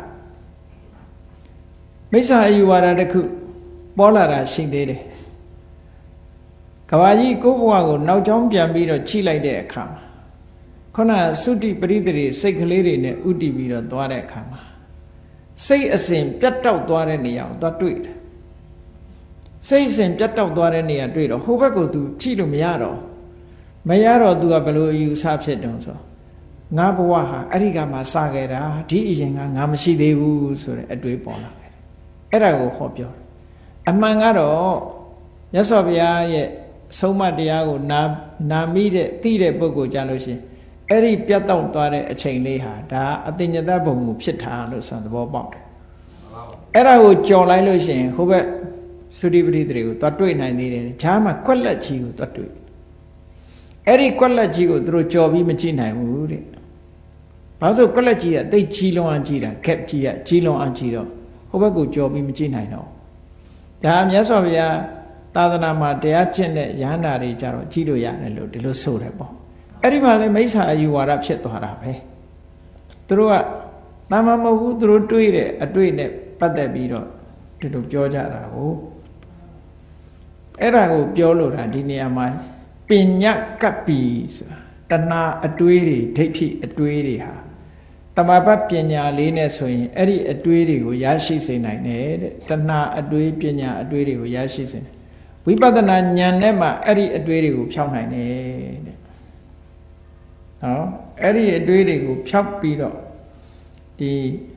မိစ္ဆာအယူဝါဒတစ်ခုပေါ်လာတာရှိသေးတယ်ကဘာကြီးကိုယ့်ဘဝကိုနောက်ကျောင်းပြန်ပြီးတော့ကြည့်လိုက်တဲ့အခါမှာခုနသုတိပရိတရေစိတ်ကလေးတွေနဲ့ဥတည်ပြီးတော့သွားတဲ့အခါမှာစိတ်အစဉ်ပြတ်တောက်သွားတဲ့နေရာကိုသွားတွေ့တယ်စိတ်အစဉ်ပြတ်တောက်သွားတဲ့နေရာတွေ့တော့ဟိုဘက်ကို तू ကြည့်လို့မရတော့မရတော့ तू ကဘယ်လိုအယူဆဖြစ်တုံးဆိုငါဘဝဟာအဲ့ဒီကမှစခဲ့တာဒီအရင်ကငါမရှိသေးဘူးဆိုတဲ့အတွေးပေါ်လာတယ်အဲ့ဒါကိုဟောပြောအမှန်ကတော့မြတ်စွာဘုရားရဲ့ဆုံးမတရားကိုနာနာမိတဲ့သိတဲ့ပုဂ္ဂိုလ်ကြလို့ရှိရင်အဲ့ဒီပြတ်တောက်သွားတဲ့အချိန်လေးဟာဒါအတဉ္ဇတဘုံကိုဖြစ်တာလို့ဆိုသဘောပေါက်တယ်အဲ့ဒါကိုကြော်လိုက်လို့ရှိရင်ဟိုဘက်သုတိပတိတွေကိုသွားတွေ့နိုင်သေးတယ်ဂျားမှာကွက်လက်ကြီးကိုသွားတွေ့အဲ့ဒီကွက်လက်ကြီးကိုသူတို့ကြော်ပြီးမကြည့်နိုင်ဘူးတဲ့ဘာလို့ဆိုကွက်လက်ကြီးကသိကြီးလွန်အောင်ကြည့်တာခက်ကြီးကကြီးလွန်အောင်ကြည့်တော့ဟိုဘက်ကိုကြော်ပြီးမကြည့်နိုင်တော့ဒါမြတ်စွာဘုရားသာသနာမှာတရားကျင့်တဲ့ယဟန္တာတွေကြတော့ကြည့်လို့ရတယ်လို့ဒီလိုဆိုတယ်ပေါ့အဲ့ဒီမှာလည်းမိစ္ဆာအယူဝါဒဖြစ်သွားတာပဲသူတို့ကတာမမဟုတ်ဘူးသူတို့တွေးတယ်အတွေ့နဲ့ပတ်သက်ပြီးတော့ဒီလိုပြောကြတာကိုအဲ့ဒါကိုပြောလို့တာဒီနေရာမှာပညာကပ္ပိဆိုတာတဏှာအတွေးတွေဒိဋ္ဌိအတွေးတွေဟာတမပတ်ပညာလေးနဲ့ဆိုရင်အဲ့ဒီအတွေးတွေကိုရရှိစေနိုင်တယ်တဲ့တဏှာအတွေးပညာအတွေးတွေကိုရရှိစေတယ်ဝိပဿနာဉာဏ်နဲ့မှအဲ့ဒီအတွေးတွေကိုဖြောင်းနိုင်တယ်တဲ့ဟောအဲ့ဒီအတွေးတွေကိုဖြောက်ပြီးတော့ဒီ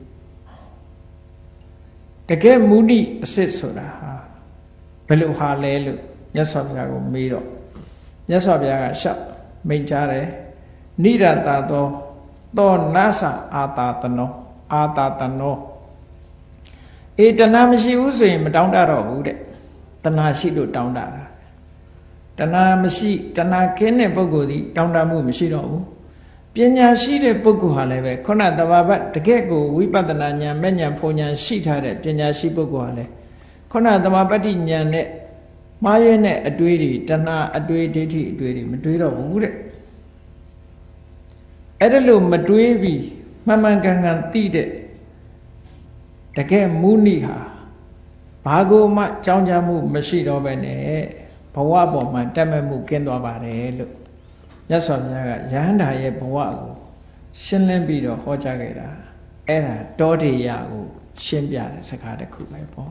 တကယ်မုနိအစစ်ဆိုတာဟာဘယ်လိုဟာလဲလို့မြတ်စွာဘုရားကိုမေးတော့မြတ်စွာဘုရားကရှောက်မိန့်ကြားတယ်နိရတာသောသောနာသအာတာတနောအာတာတနောအေတဏမရှိဘူးဆိုရင်မတောင်းတတော့ဘူးတဲ့တဏရှိလို့တောင်းတတာတဏမရှိတဏခင်းတဲ့ပုဂ္ဂိုလ်ဒီတောင်းတမှုမရှိတော့ဘူးပညာရှိတဲ့ပုဂ္ဂိုလ်ဟာလည်းပဲခုနတဘာပတ်တကယ့်ကိုဝိပဿနာဉာဏ်မဲ့ဉာဏ်ဖုံဉာဏ်ရှိထားတဲ့ပညာရှိပုဂ္ဂိုလ်ဟာလည်းခုနတဘာပတ္တိဉာဏ်နဲ့မှားရဲတဲ့အတွေးတွေတဏအတွေးဒိဋ္ဌိအတွေးတွေမတွေးတော့ဘူးတဲ့အဲ့ဒါလို့မတွေးပြီးမှန်မှန်ကန်ကန်သိတဲ့တကယ်မုနိဟာဘာကိုမှကြောင်းကြမှုမရှိတော့ပဲနဲ့ဘဝပေါ်မှာတက်မဲ့မှုကင်းသွားပါတယ်လို့မြတ်စွာဘုရားကယဟန္တာရဲ့ဘဝကိုရှင်းလင်းပြီးတော့ဟောကြားခဲ့တာအဲ့ဒါတောထေယကိုရှင်းပြတဲ့စကားတစ်ခုပဲပေါ့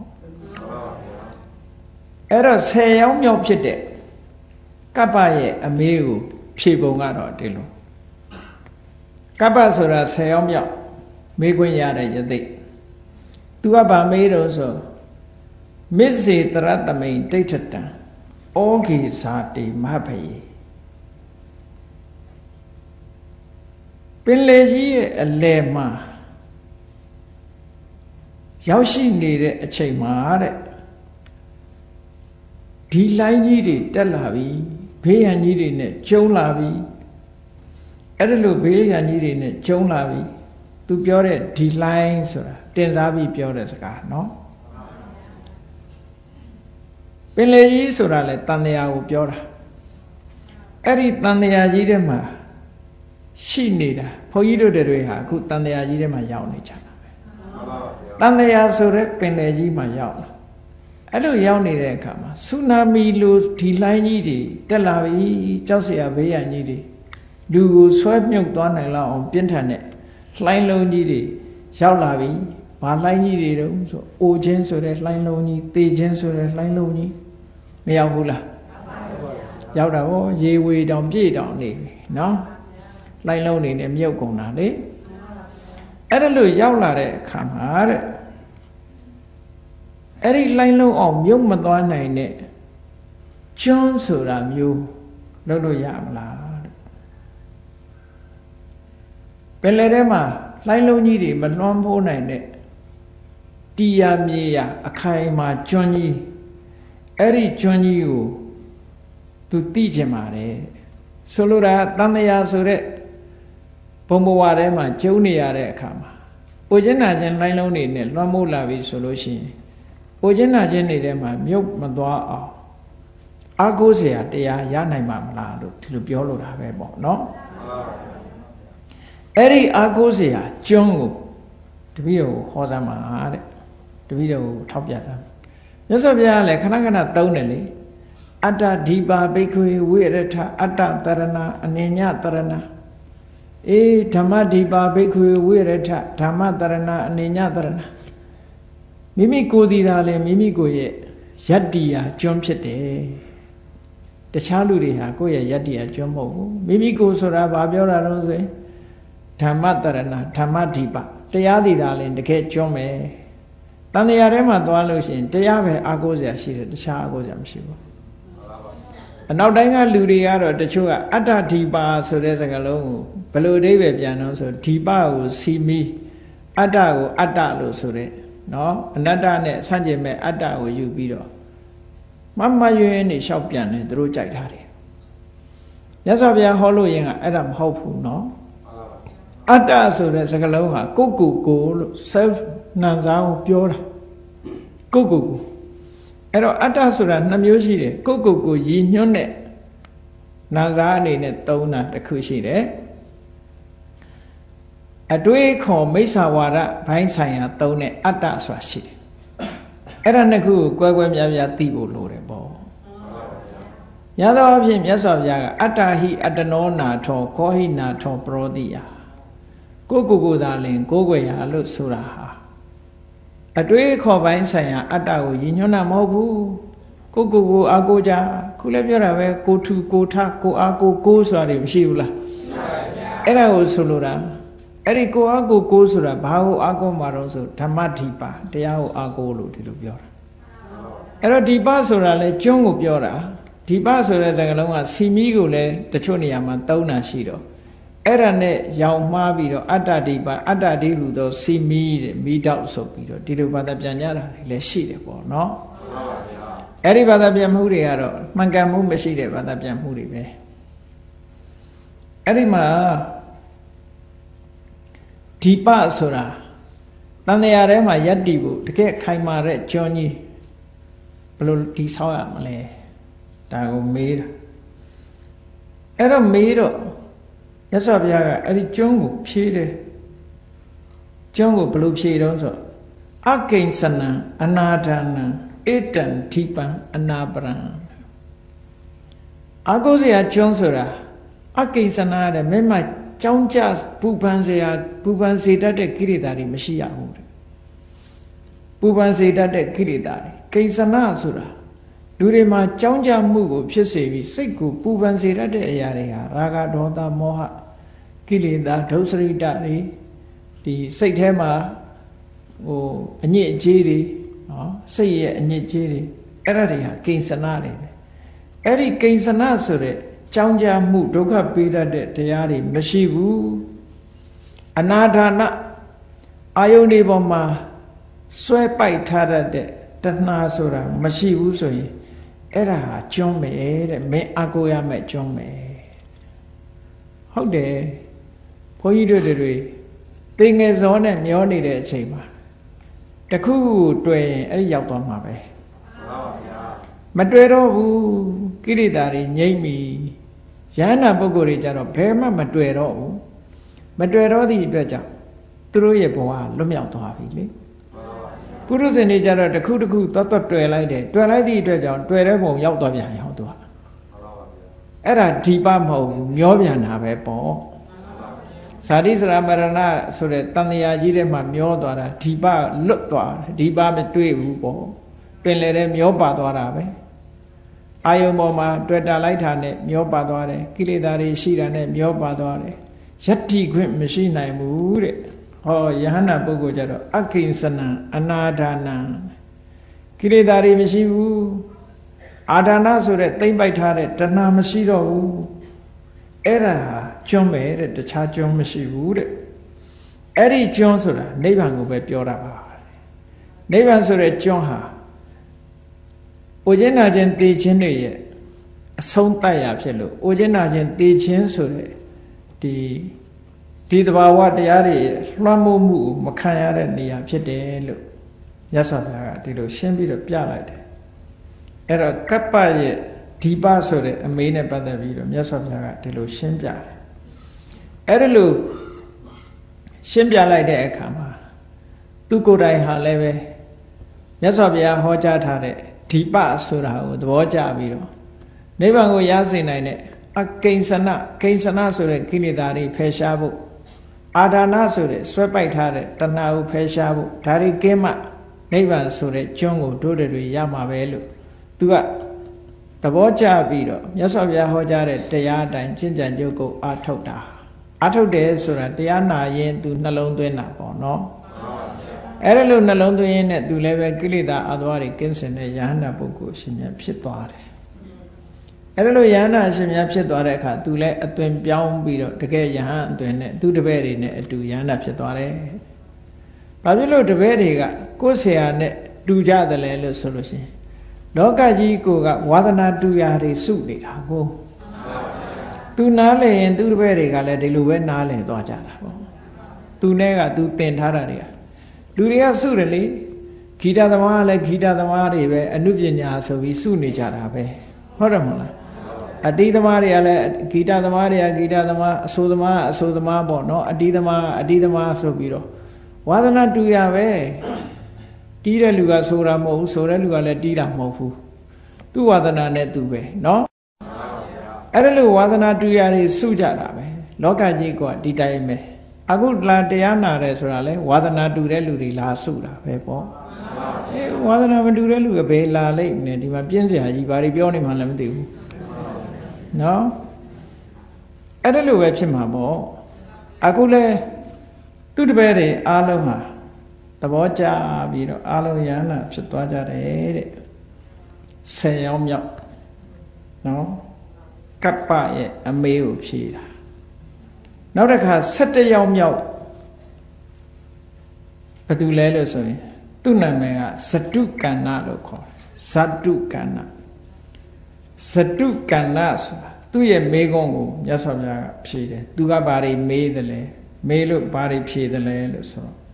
အဲ့တော့ဆယ်ယောက်မြောက်ဖြစ်တဲ့ကပ္ပရဲ့အမေးကိုဖြေပုံကတော့ဒီလိုကပ္ပဆိုတာဆယ်ယောက်မြောက်မေးခွင့်ရတဲ့ယသိသူကဗာမေးတော့ဆိုမစ္စေတရတမိန်ဒိဋ္ဌတံဩဃိဇာတိမဟဖယေပင်လေကြီးရဲ့အလယ်မှာရောက်ရှိနေတဲ့အချိန်မှာတဲ့ဒီလိုင်းကြီးတွေတက်လာပြီဘေးရန်ကြီးတွေနဲ့ကျုံလာပြီအဲ့ဒါလို့ဘေးရန်ကြီးတွေနဲ့ကျုံလာပြီသူပြောတဲ့ဒီလိုင်းဆိုတာတင်စားပြီးပြောတဲ့စကားနော်ပင်လေကြီးဆိုတာလေတန်တရာကိုပြောတာအဲ့ဒီတန်တရာကြီးထဲမှာရှိနေတာဘုန်းကြီးတို့တွေဟာအခုတန်တရာကြီးထဲမှာရောက်နေကြတာပဲတန်တရာဆိုတဲ့ပင်လေကြီးမှာရောက်လာအဲ့လိုရောက်နေတဲ့အခါမှာဆူနာမီလိုဒီလိုင်းကြီးတွေတက်လာပြီကြောက်စရာဘေးရန်ကြီးတွေလူကိုဆွဲမြုပ်သွားနိုင်လောက်အောင်ပြင်းထန်တဲ့လှိုင်းလုံးကြီးတွေရောက်လာပြီဘာလှိုင်းကြီးတွေတုံးဆိုအိုခြင်းဆိုတဲ့လှိုင်းလုံးကြီးသေခြင်းဆိုတဲ့လှိုင်းလုံးကြီးမရောက်ဘူးလားရောက်တာဟောရေဝေတောင်ပြည့်တောင်နေပြီနော်လှိုင်းလုံးနေနဲ့မြုပ်ကုန်တာလေအဲ့ဒါလို့ရောက်လာတဲ့အခါမှာတဲ့အဲ့ဒီလှိုင်းလုံးအောင်မြုပ်မသွားနိုင်တဲ့ကျွန်းဆိုတာမျိုးလုပ်လို့ရမလားပင်လယ်ထဲမှာလှိုင်းလုံးကြီးတွေမလွှမ်းဖိုးနိုင်တဲ့တီးရမြေရအခိုင်မှာကျွန်းကြီးအဲ့ဒီကျွန်းကြီးကိုသူသိကျင်ပါတယ်ဆိုလိုတာတန်တရာဆိုတဲ့ဘုံဘဝထဲမှာကျုံနေရတဲ့အခါမှာအိုခြင်းနာခြင်းလှိုင်းလုံးတွေနဲ့လွှမ်းမိုးလာပြီဆိုလို့ရှိရင်အိုခြင်းနာခြင်းတွေထဲမှာမြုပ်မသွားအောင်အာကိုးเสียတရားရနိုင်မှာမလားလို့ဒီလိုပြောလိုတာပဲပေါ့နော်အဲ့ဒီအာကိုးเสียကျွန်းကိုတပည့်တော်ဟောစမ်းပါတဲ့တပည့်တော်ထောက်ပြစမ်းမြတ်စွာဘုရားလည်းခဏခဏသုံးတယ်လေအတ္တဒီပါဘိက္ခွေဝိရထအတ္တတရဏအနိညတရဏအေးဓမ္မဒီပါဘိက္ခွေဝိရထဓမ္မတရဏအနိညတရဏမိမိကိုယ်စီသာလည်းမိမိကိုယ်ရဲ့ယတ္တိယာကျွန်းဖြစ်တယ်တခြားလူတွေဟာကိုယ့်ရဲ့ယတ္တိယာကျွန်းမဟုတ်ဘူးမိမိကိုယ်ဆိုတာဘာပြောတာတော့ဆိုရင်ဓမ္မတရဏဓမ္မဒီပါတရားစီသာလည်းတကယ်ကျွန်းပဲတန်တရားထဲမှာသွားလို့ရှိရင်တရားပဲအားကိုးစရာရှိတယ်တခြားအားကိုးစရာမရှိဘူးအနောက်တိုင်းကလူတွေကတော့တချို့ကအတ္တဓိပါဆိုတဲ့စကားလုံးကိုဘယ်လိုအဓိပ္ပာယ်ပြန်တော့ဆိုဓိပါကိုစီမီအတ္တကိုအတ္တလို့ဆိုတဲ့နော်အနတ္တနဲ့ဆန့်ကျင်မဲ့အတ္တကိုယူပြီးတော့မမရွေးနေလျှောက်ပြန်တယ်သူတို့ကြိုက်ထားတယ်မြတ်စွာဘုရားဟောလို့ရင်ကအဲ့ဒါမဟုတ်ဘူးနော်အတ္တဆိုတဲ့စကားလုံးဟာကိုယ့်ကိုယ်ကိုလို့ self နာမ်စားကိုပြောတာကိုယ့်ကိုယ်ကိုအဲ့တော့အတ္တဆိုတာနှစ်မျိုးရှိတယ်ကိုယ့်ကိုယ်ကိုရည်ညွှန်းတဲ့နာမ်စားအနေနဲ့သုံးတာတစ်ခုရှိတယ်အတွေးခေါ်မိစ္ဆာဝါဒဘိုင်းဆိုင်ရာသုံးတဲ့အတ္တဆိုတာရှိတယ်အဲ့ဒါနှစ်ခုကိုကွဲကွဲပြားပြားသိဖို့လိုတယ်ပေါ့ရသောအဖြစ်မြတ်စွာဘုရားကအတ္တဟိအတ္တနောနာထောကောဟိနာထောပရောတိယကိုကိုကိုသာလင်ကိုကိုရာလို့ဆိုတာဟာအတွေးခေါ်ပိုင်းဆိုင်ရာအတ္တကိုရည်ညွှန်းတာမဟုတ်ဘူးကိုကိုကိုအာကိုကြခုလည်းပြောတာပဲကိုထူကိုထကိုအာကိုကိုဆိုတာတွေမရှိဘူးလားမရှိပါဘူးဗျာအဲ့ဒါကိုဆိုလိုတာအဲ့ဒီကိုအာကိုကိုဆိုတာဘာကိုအာကိုမှာတော့ဆိုဓမ္မဓိပါတရားကိုအာကိုလို့ဒီလိုပြောတာအဲ့တော့ဓိပါဆိုတာလဲကျွန်းကိုပြောတာဓိပါဆိုတဲ့စကားလုံးကစီမီကိုလည်းတချို့နေရာမှာသုံးတာရှိတော့အဲ့ဒါနဲ့ရောင်မှားပြီးတော့အတ္တဓိပါအတ္တဓိဟုသောစီမီတဲ့မိတောက်ဆိုပြီးတော့ဒီလိုဘာသာပြန်ကြတာလည်းရှိတယ်ပေါ့နော်အဲ့ဒီဘာသာပြန်မှုတွေကတော့မှန်ကန်မှုမရှိတဲ့ဘာသာပြန်မှုတွေပဲအဲ့ဒီမှာဓိပဆိုတာတန်တရားထဲမှာယက်တီဖို့တကယ်ခိုင်မာတဲ့ကြောင်းကြီးဘယ်လိုဒီဆောက်ရမလဲဒါကိုမေးတာအဲ့တော့မေးတော့မြတ်စွာဘုရားကအဲ့ဒီကျွန်းကိုဖြေးတယ်ကျွန်းကိုဘယ်လိုဖြေးတော့ဆိုအကိဉ္စနံအနာဒါနံဧတံဓိပံအနာပရံအကုစရာကျွန်းဆိုတာအကိဉ္စနာတဲ့မဲမကြောင်းကြပူပန်စရာပူပန်စေတတ်တဲ့ကိရိတာတွေမရှိရဘူးတဲ့ပူပန်စေတတ်တဲ့ကိရိတာတွေကိဉ္စနာဆိုတာလူတွေမှာကြောင်းကြမှုကိုဖြစ်စေပြီးစိတ်ကိုပူပန်စေတတ်တဲ့အရာတွေဟာရာဂဒေါသမောဟကိလေသာဒုစရိတတွေဒီစိတ်ထဲမှာဟိုအညစ်အကြေးတွေနော်စိတ်ရဲ့အညစ်အကြေးတွေအဲ့ဒါတွေဟာကိဉ္စနာတွေပဲအဲ့ဒီကိဉ္စနာဆိုတဲ့ကြောင်းကြမှုဒုက္ခပေးတတ်တဲ့တရားတွေမရှိဘူးအနာဒါနအာယုန်တွေပေါ်မှာဆွဲပိုက်ထားတတ်တဲ့တဏှာဆိုတာမရှိဘူးဆိုရင်အဲ့ဒါဟာကျွန်းမယ်တဲ့မင်းအကိုရမဲ့ကျွန်းမယ်ဟုတ်တယ်ဘုန်းကြီးတို့တွေသိငယ်စောနဲ့မျောနေတဲ့အချိန်မှာတခုတွေ့ရင်အဲ့ဒီရောက်သွားမှာပဲမတွေ့တော့ဘူးကိရိတာတွေငြိမ့်ပြီယန္နာပုဂ္ဂိုလ်တွေကြတော့ဘယ်မှမတွေ့တော့ဘူးမတွေ့တော့သည့်အတွက်ကြောင့်သူတို့ရဲ့ဘဝလွတ်မြောက်သွားပြီလေပုရုဇဉ်တွေကြတော့တစ်ခုတစ်ခုသွားသွားတွေ့လိုက်တယ်တွေ့လိုက်သည့်အတွက်ကြောင့်တွေ့တဲ့ပုံရောက်သွားပြန်ရောသူကအဲ့ဒါဓိပမဟုတ်ဘူးမျောပြန်တာပဲပေါ့ဇာတိစရမရဏဆိုတဲ့တန်တရာကြီးထဲမှာမျောသွားတာဓိပလွတ်သွားတယ်ဓိပမတွေ့ဘူးပေါ့ပင်လေတဲ့မျောပါသွားတာပဲအာယုံပေါ်မှာတွေ့တာလိုက်တာနဲ့မျောပါသွားတယ်ကိလေသာတွေရှိတာနဲ့မျောပါသွားတယ်ယတ္တိခွင့်မရှိနိုင်ဘူးတဲ့ဟောယဟန္တာပုဂ္ဂိုလ်ကြတော့အကိဉ္စနံအနာဒါနံကိလေသာတွေမရှိဘူးအာဒါနဆိုတဲ့သိမ့်ပိုက်ထားတဲ့တဏှာမရှိတော့ဘူးအဲ့ဒါကျွန်းပဲတဲ့တခြားကျွန်းမရှိဘူးတဲ့အဲ့ဒီကျွန်းဆိုတာနိဗ္ဗာန်ကိုပဲပြောတာပါနိဗ္ဗာန်ဆိုတဲ့ကျွန်းဟာအိုခြင်းနာခြင်းသိခြင်းတွေရဲ့အဆုံးတတ်ရဖြစ်လို့အိုခြင်းနာခြင်းသိခြင်းဆိုတဲ့ဒီဒီတဘာဝတရားတွေလွှမ်းမိုးမှုကိုမခံရတဲ့နေရာဖြစ်တယ်လို့မြတ်စွာဘုရားကဒီလိုရှင်းပြီးတော့ပြလိုက်တယ်အဲ့တော့ကပ္ပရဲ့ဒီပဆိုတဲ့အမေးနဲ့ပတ်သက်ပြီးတော့မြတ်စွာဘုရားကဒီလိုရှင်းပြတယ်အဲ့ဒါလို့ရှင်းပြလိုက်တဲ့အခါမှာသူကိုယ်တိုင်ဟာလည်းပဲမြတ်စွာဘုရားဟောကြားထားတဲ့ဒီပဆိုတာကိုသဘောကျပြီးတော့နိဗ္ဗာန်ကိုရစေနိုင်တဲ့အကိဉ္စနကိဉ္စနဆိုတဲ့ကိလေသာတွေဖယ်ရှားဖို့အာဒါနဆိုတဲ့ဆွဲပိုက်ထားတဲ့တဏှာကိုဖယ်ရှားဖို့ဒါတွေကင်းမှနိဗ္ဗာန်ဆိုတဲ့ကျွန်းကိုတို့တွေရမှာပဲလို့သူကသဘောကျပြီးတော့မြတ်စွာဘုရားဟောကြားတဲ့တရားအတိုင်းကျင့်ကြံကြုတ်ကိုအာထုတ်တာအာထုတ်တယ်ဆိုတာတရားနာရင်သူနှလုံးသွင်းတာပေါ့နော်အဲ့ဒါလို့နှလုံးသွင်းရင်းနဲ့သူလည်းပဲကိလေသာအသွားတွေကင်းစင်တဲ့ယဟန္တာပုဂ္ဂိုလ်ရှင်များဖြစ်သွားတယ်အဲ့ဒါလို့ယဟန္တာရှင်များဖြစ်သွားတဲ့အခါသူလည်းအသွင်ပြောင်းပြီးတော့တကယ်ယဟန်အသွင်နဲ့သူတပည့်တွေနဲ့အတူယဟန္တာဖြစ်သွားတယ်ဘာဖြစ်လို့တပည့်တွေကကိုယ်ဆရာနဲ့တူကြတယ်လဲလို့ဆိုလို့ရှိရင်လောကကြီးကိုကဝါသနာတူရာတွေစုနေတာကိုသူနားလည်ရင်သူတပည့်တွေကလည်းဒီလိုပဲနားလည်သွားကြတာပေါ့သူနဲ့ကသူသင်ထားတာတွေကလူတွေကစုတယ်လေဂီတသမားကလည်းဂီတသမားတွေပဲအနုပညာဆိုပြီးစုနေကြတာပဲဟုတ်တယ်မဟုတ်လားအတီးသမားတွေကလည်းဂီတသမားတွေကဂီတသမားအဆိုသမားအဆိုသမားပေါ့နော်အတီးသမားအတီးသမားဆိုပြီးတော့ဝါသနာတူရပဲတီးတဲ့လူကဆိုတာမဟုတ်ဘူးဆိုတဲ့လူကလည်းတီးတာမဟုတ်ဘူးသူ့ဝါသနာနဲ့သူပဲနော်အဲ့ဒါလို့ဝါသနာတူရတွေစုကြတာပဲလောကကြီးကဒီတိုင်းပဲအခုလာတရားနာတယ်ဆိုတာလေဝါသနာတူတဲ့လူတွေလာစုတာပဲပေါ့အေးဝါသနာမတူတဲ့လူကဘယ်လာလိမ့်မယ်ဒီမှာပြင်းစရာကြီးဘာတွေပြောနေမှလည်းမသိဘူးနော်အဲ့ဒါလိုပဲဖြစ်မှာပေါ့အခုလဲသူတပည့်တွေအားလုံးဟာသဘောကျပြီးတော့အားလုံးယန္နာဖြစ်သွားကြတယ်တဲ့ဆယ်ယောက်မြောက်နော်ကပ္ပရဲ့အမေကိုဖြေတာနောက်တစ်ခါဆယ်တစ်ယောက်မြောက်ဘယ်သူလဲလို့ဆိုရင်သူ့နာမည်ကဇတုကန္နလို့ခေါ်တယ်ဇတုကန္နဇတုကန္နဆိုတာသူ့ရဲ့မေးခွန်းကိုမြတ်စွာဘုရားကဖြေတယ်သူကဘာတွေမေးတယ်လဲမေးလို့ဘာတွေဖြေတယ်လဲလို့ဆိုတော့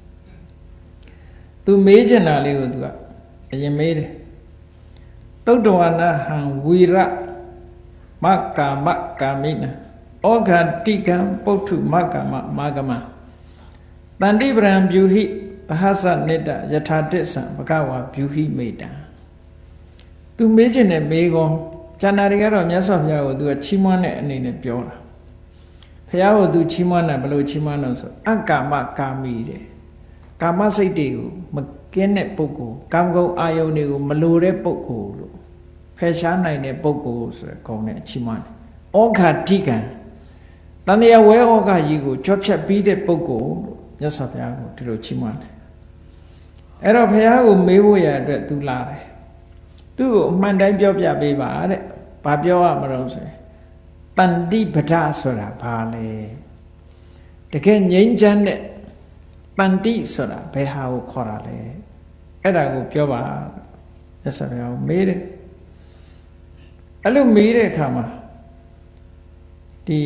သူမေးချင်တာလေးကိုသူကအရင်မေးတယ်သုတ္တဝနာဟံဝီရမကာမကာမိနဩဃာတိကံပုထုမကာမမာဂမတန္တိပရံပြုဟိသဟစနိတ္တယထာတစ္ဆံဘဂဝါပြုဟိမေတ္တံသူမေးချင်တဲ့မေးခွန်းကျန်တာတွေကတော့မြတ်စွာဘုရားကိုသူကချီးမွမ်းတဲ့အနေနဲ့ပြောတာဘုရားကိုသူချီးမွမ်းတာဘယ်လိုချီးမွမ်းလို့ဆိုအကာမကာမိတဲ့ကာမစိတ်တွေကိုမကင်းတဲ့ပုဂ္ဂိုလ်ကာမဂုဏ်အာယုန်တွေကိုမလိုတဲ့ပုဂ္ဂိုလ်လို့ဖယ်ရှားနိုင်တဲ့ပုဂ္ဂိုလ်ဆိုတဲ့ဂုဏ်နဲ့ချီးမွမ်းတယ်ဩဃာတိကံတန်တရားဝဲဩဃာကြီးကိုကြွဖြတ်ပြီးတဲ့ပုဂ္ဂိုလ်လို့မြတ်စွာဘုရားကိုဒီလိုချီးမွမ်းတယ်အဲ့တော့ဘုရားကိုမေးဖို့ရအတွက်သူလာတယ်သူ့ကိုအမှန်တိုင်းပြောပြပေးပါတဲ့ဘာပြောရမလို့ဆိုရင်တန်တိပဒဆိုတာဘာလဲတကယ်ငြိမ်းချမ်းတဲ့တန်တိဆိုတာဘယ်ဟာကိုခေါ်တာလဲအဲ့ဒါကိုပြောပါမြတ်စွာဘုရားကိုမေးတယ်အဲ့လိုမေးတဲ့အခါမှာဒီ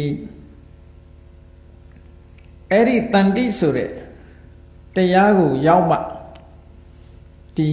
အဲ့ဒီတန်တိဆိုတဲ့တရားကိုရောက်မှဒီ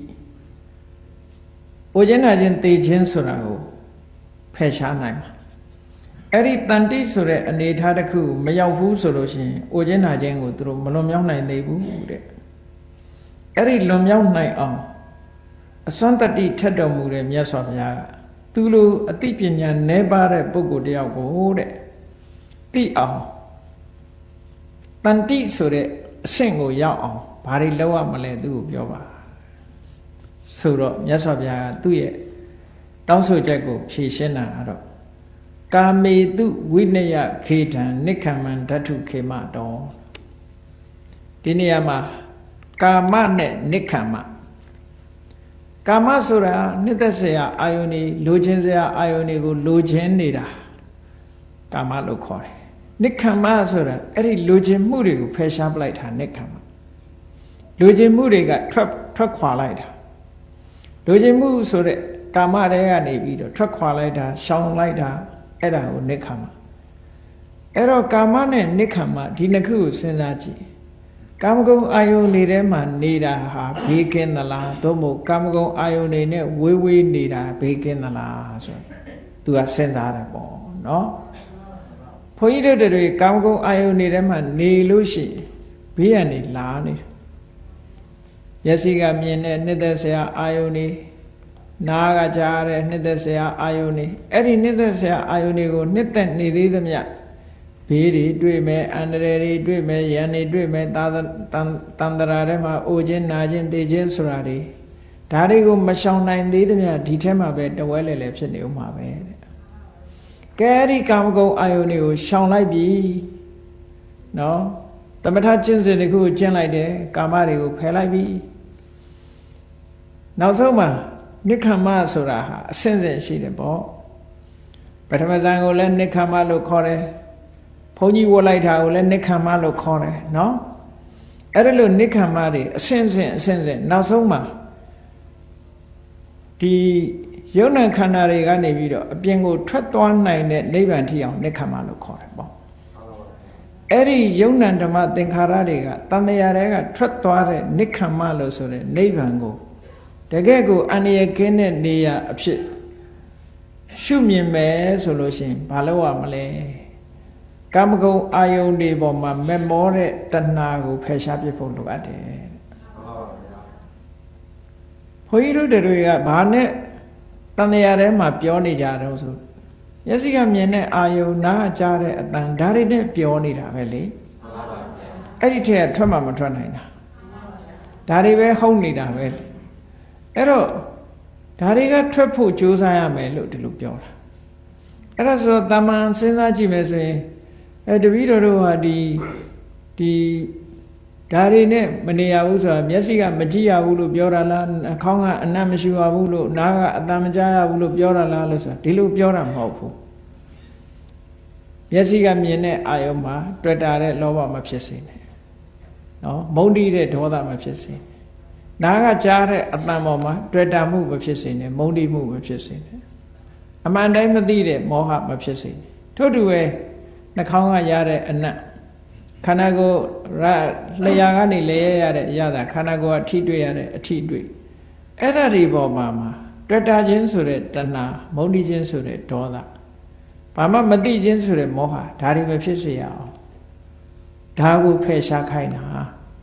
အိုခြင်းနာခြင်းသိခြင်းဆိုတာကိုဖယ်ရှားနိုင်မှာအဲ့ဒီတန်တိဆိုတဲ့အနေအထားတစ်ခုမရောက်ဘူးဆိုလို့ရှိရင်အိုခြင်းနာခြင်းကိုသူတို့မလွန်မြောက်နိုင်သေးဘူးတဲ့အဲ့ဒီလွန်မြောက်နိုင်အောင်အစွမ်းတတိထက်တော်မူတဲ့မြတ်စွာဘုရားကသူလိုအသိပညာနည်းပါးတဲ့ပုဂ္ဂိုလ်တယောက်ကိုတဲ့သိအောင်တန်တိဆိုတဲ့အဆင့်ကိုရောက်အောင်ဘာတွေလုပ်ရမလဲသူကိုပြောပါဆိုတော့မြတ်စွာဘုရားကသူ့ရဲ့တောင်းဆိုချက်ကိုဖြေရှင်းတာကတော့ကာမေတုဝိနယခေတံနိခမံဓတုခေမတော်ဒီနေရာမှာကာမနဲ့နိခမကာမဆိုတာနှစ်သက်စရာအာယုန်တွေလိုချင်စရာအာယုန်တွေကိုလိုချင်နေတာကာမလို့ခေါ်တယ်နိခမဆိုတာအဲ့ဒီလိုချင်မှုတွေကိုဖယ်ရှားပလိုက်တာနိခမလိုချင်မှုတွေကထွက်ထွက်ခွာလိုက်တာလိုချင်မှုဆိုတဲ့ကာမတွေကနေပြီးတော့ထွက်ခွာလိုက်တာရှောင်လိုက်တာအဲ့ဒါကိုနိခမအဲ့တော့ကာမနဲ့နိခမဒီနှစ်ခုကိုစဉ်းစားကြည့်ကာမဂုဏ်အာယုန်တွေထဲမှာနေတာဟာဘေးကင်းသလားသို့မဟုတ်ကာမဂုဏ်အာယုန်တွေနဲ့ဝေးဝေးနေတာဘေးကင်းသလားဆိုသူကစဉ်းစားတယ်ပေါ့နော်ဘုန်းကြီးတို့တွေကာမဂုဏ်အာယုန်တွေထဲမှာနေလို့ရှိရင်ဘေးကနေလာနေတယ်မျက်စိကမြင်တဲ့နှစ်သက်စရာအာယုန်တွေနားကကြားတဲ့နှစ်သက်စရာအာယုန်တွေအဲ့ဒီနှစ်သက်စရာအာယုန်တွေကိုနှစ်သက်နေသေးသမျှဘေးတွေတွေ့မယ်အန္တရာယ်တွေတွေ့မယ်ရန်တွေတွေ့မယ်သာတန်တရာထဲမှာအိုခြင်းနာခြင်းသိခြင်းဆိုတာတွေဒါတွေကိုမရှောင်နိုင်သေးသမျှဒီထဲမှာပဲတဝဲလဲလဲဖြစ်နေဦးမှာပဲတဲ့ကဲအဲ့ဒီကာမဂုဏ်အာယုန်တွေကိုရှောင်လိုက်ပြီနော်သမထကျင့်စဉ်တစ်ခုကိုကျင့်လိုက်တယ်ကာမတွေကိုဖယ်လိုက်ပြီနောက်ဆုံးမှာနိက္ခမ္မဆိုတာဟာအစဉ်စဉ်ရှိတယ်ပေါ့ပထမဇန်ကိုလည်းနိက္ခမ္မလို့ခေါ်တယ်ဘုန်းကြီးဝတ်လိုက်တာကိုလည်းနိက္ခမ္မလို့ခေါ်တယ်နော်အဲ့ဒါလို့နိက္ခမ္မတွေအစဉ်စဉ်အစဉ်စဉ်နောက်ဆုံးမှာဒီယုံ nant ခန္ဓာတွေကနေပြီးတော့အပြင်ကိုထွက်သွားနိုင်တဲ့နိဗ္ဗာန်ထိအောင်နိက္ခမ္မလို့ခေါ်တယ်ပေါ့အဲ့ဒီယုံ nant ဓမ္မသင်္ခါရတွေကတဏှာတွေကထွက်သွားတဲ့နိက္ခမ္မလို့ဆိုတဲ့နိဗ္ဗာန်ကိုတကယ်ကိုအန္တရာယ်ကင်းတဲ့နေရာအဖြစ်ရှုမြင်မယ်ဆိုလို့ရှိရင်ဘာလို့ရမလဲကာမဂုဏ်အာယုန်တွေပေါ်မှာမမောတဲ့တဏှာကိုဖယ်ရှားပြဖို့လိုအပ်တယ်ဘုန်းကြီးတို့တွေကဘာနဲ့တဏှာထဲမှာပြောနေကြတော့ဆိုမျက်စိကမြင်တဲ့အာယုန်နားကြားတဲ့အတန်ဒါတွေနဲ့ပြောနေတာပဲလေအဲ့ဒီထက်ကထွက်မှမထွက်နိုင်တာဒါတွေပဲဟုတ်နေတာပဲအဲ့တော့ဒါတွေကထွက်ဖို့ကြိုးစားရမယ်လို့ဒီလိုပြောတာအဲ့ဒါဆိုတော့တာမန်စဉ်းစားကြည့်မယ်ဆိုရင်အဲတပည့်တော်တို့ဟာဒီဒီဒါတွေနဲ့မနေရဘူးဆိုတာမျက်စိကမကြည့်ရဘူးလို့ပြောတာလားအခေါင်းကအနံ့မရှိရဘူးလို့နားကအတန်မကြားရဘူးလို့ပြောတာလားလို့ဆိုတာဒီလိုပြောတာမဟုတ်ဘူးမျက်စိကမြင်တဲ့အာယုံမှာတွေ့တာတဲ့လောဘမဖြစ်စေနဲ့နော်မုန်းတီးတဲ့ဒေါသမဖြစ်စေနဲ့နားကကြားတဲ့အတန်ပေါ်မှာတွေ့တာမှုမဖြစ်စေနဲ့မုန်းတီးမှုမဖြစ်စေနဲ့အမှန်တိုင်းမသိတဲ့မောဟမဖြစ်စေနဲ့ထို့တူပဲနှာခေါင်းကရတဲ့အနံ့ခန္ဓာကိုယ်လျှာကနေလဲရတဲ့အရာသာခန္ဓာကိုယ်အထိတွေ့ရတဲ့အထိတွေ့အဲ့ဒါတွေပေါ်မှာမှာတွေ့တာခြင်းဆိုတဲ့တဏှာမုန်းတီးခြင်းဆိုတဲ့ဒေါသဘာမှမသိခြင်းဆိုတဲ့မောဟဒါတွေပဲဖြစ်စေရအောင်ဒါကိုဖယ်ရှားခိုင်းတာ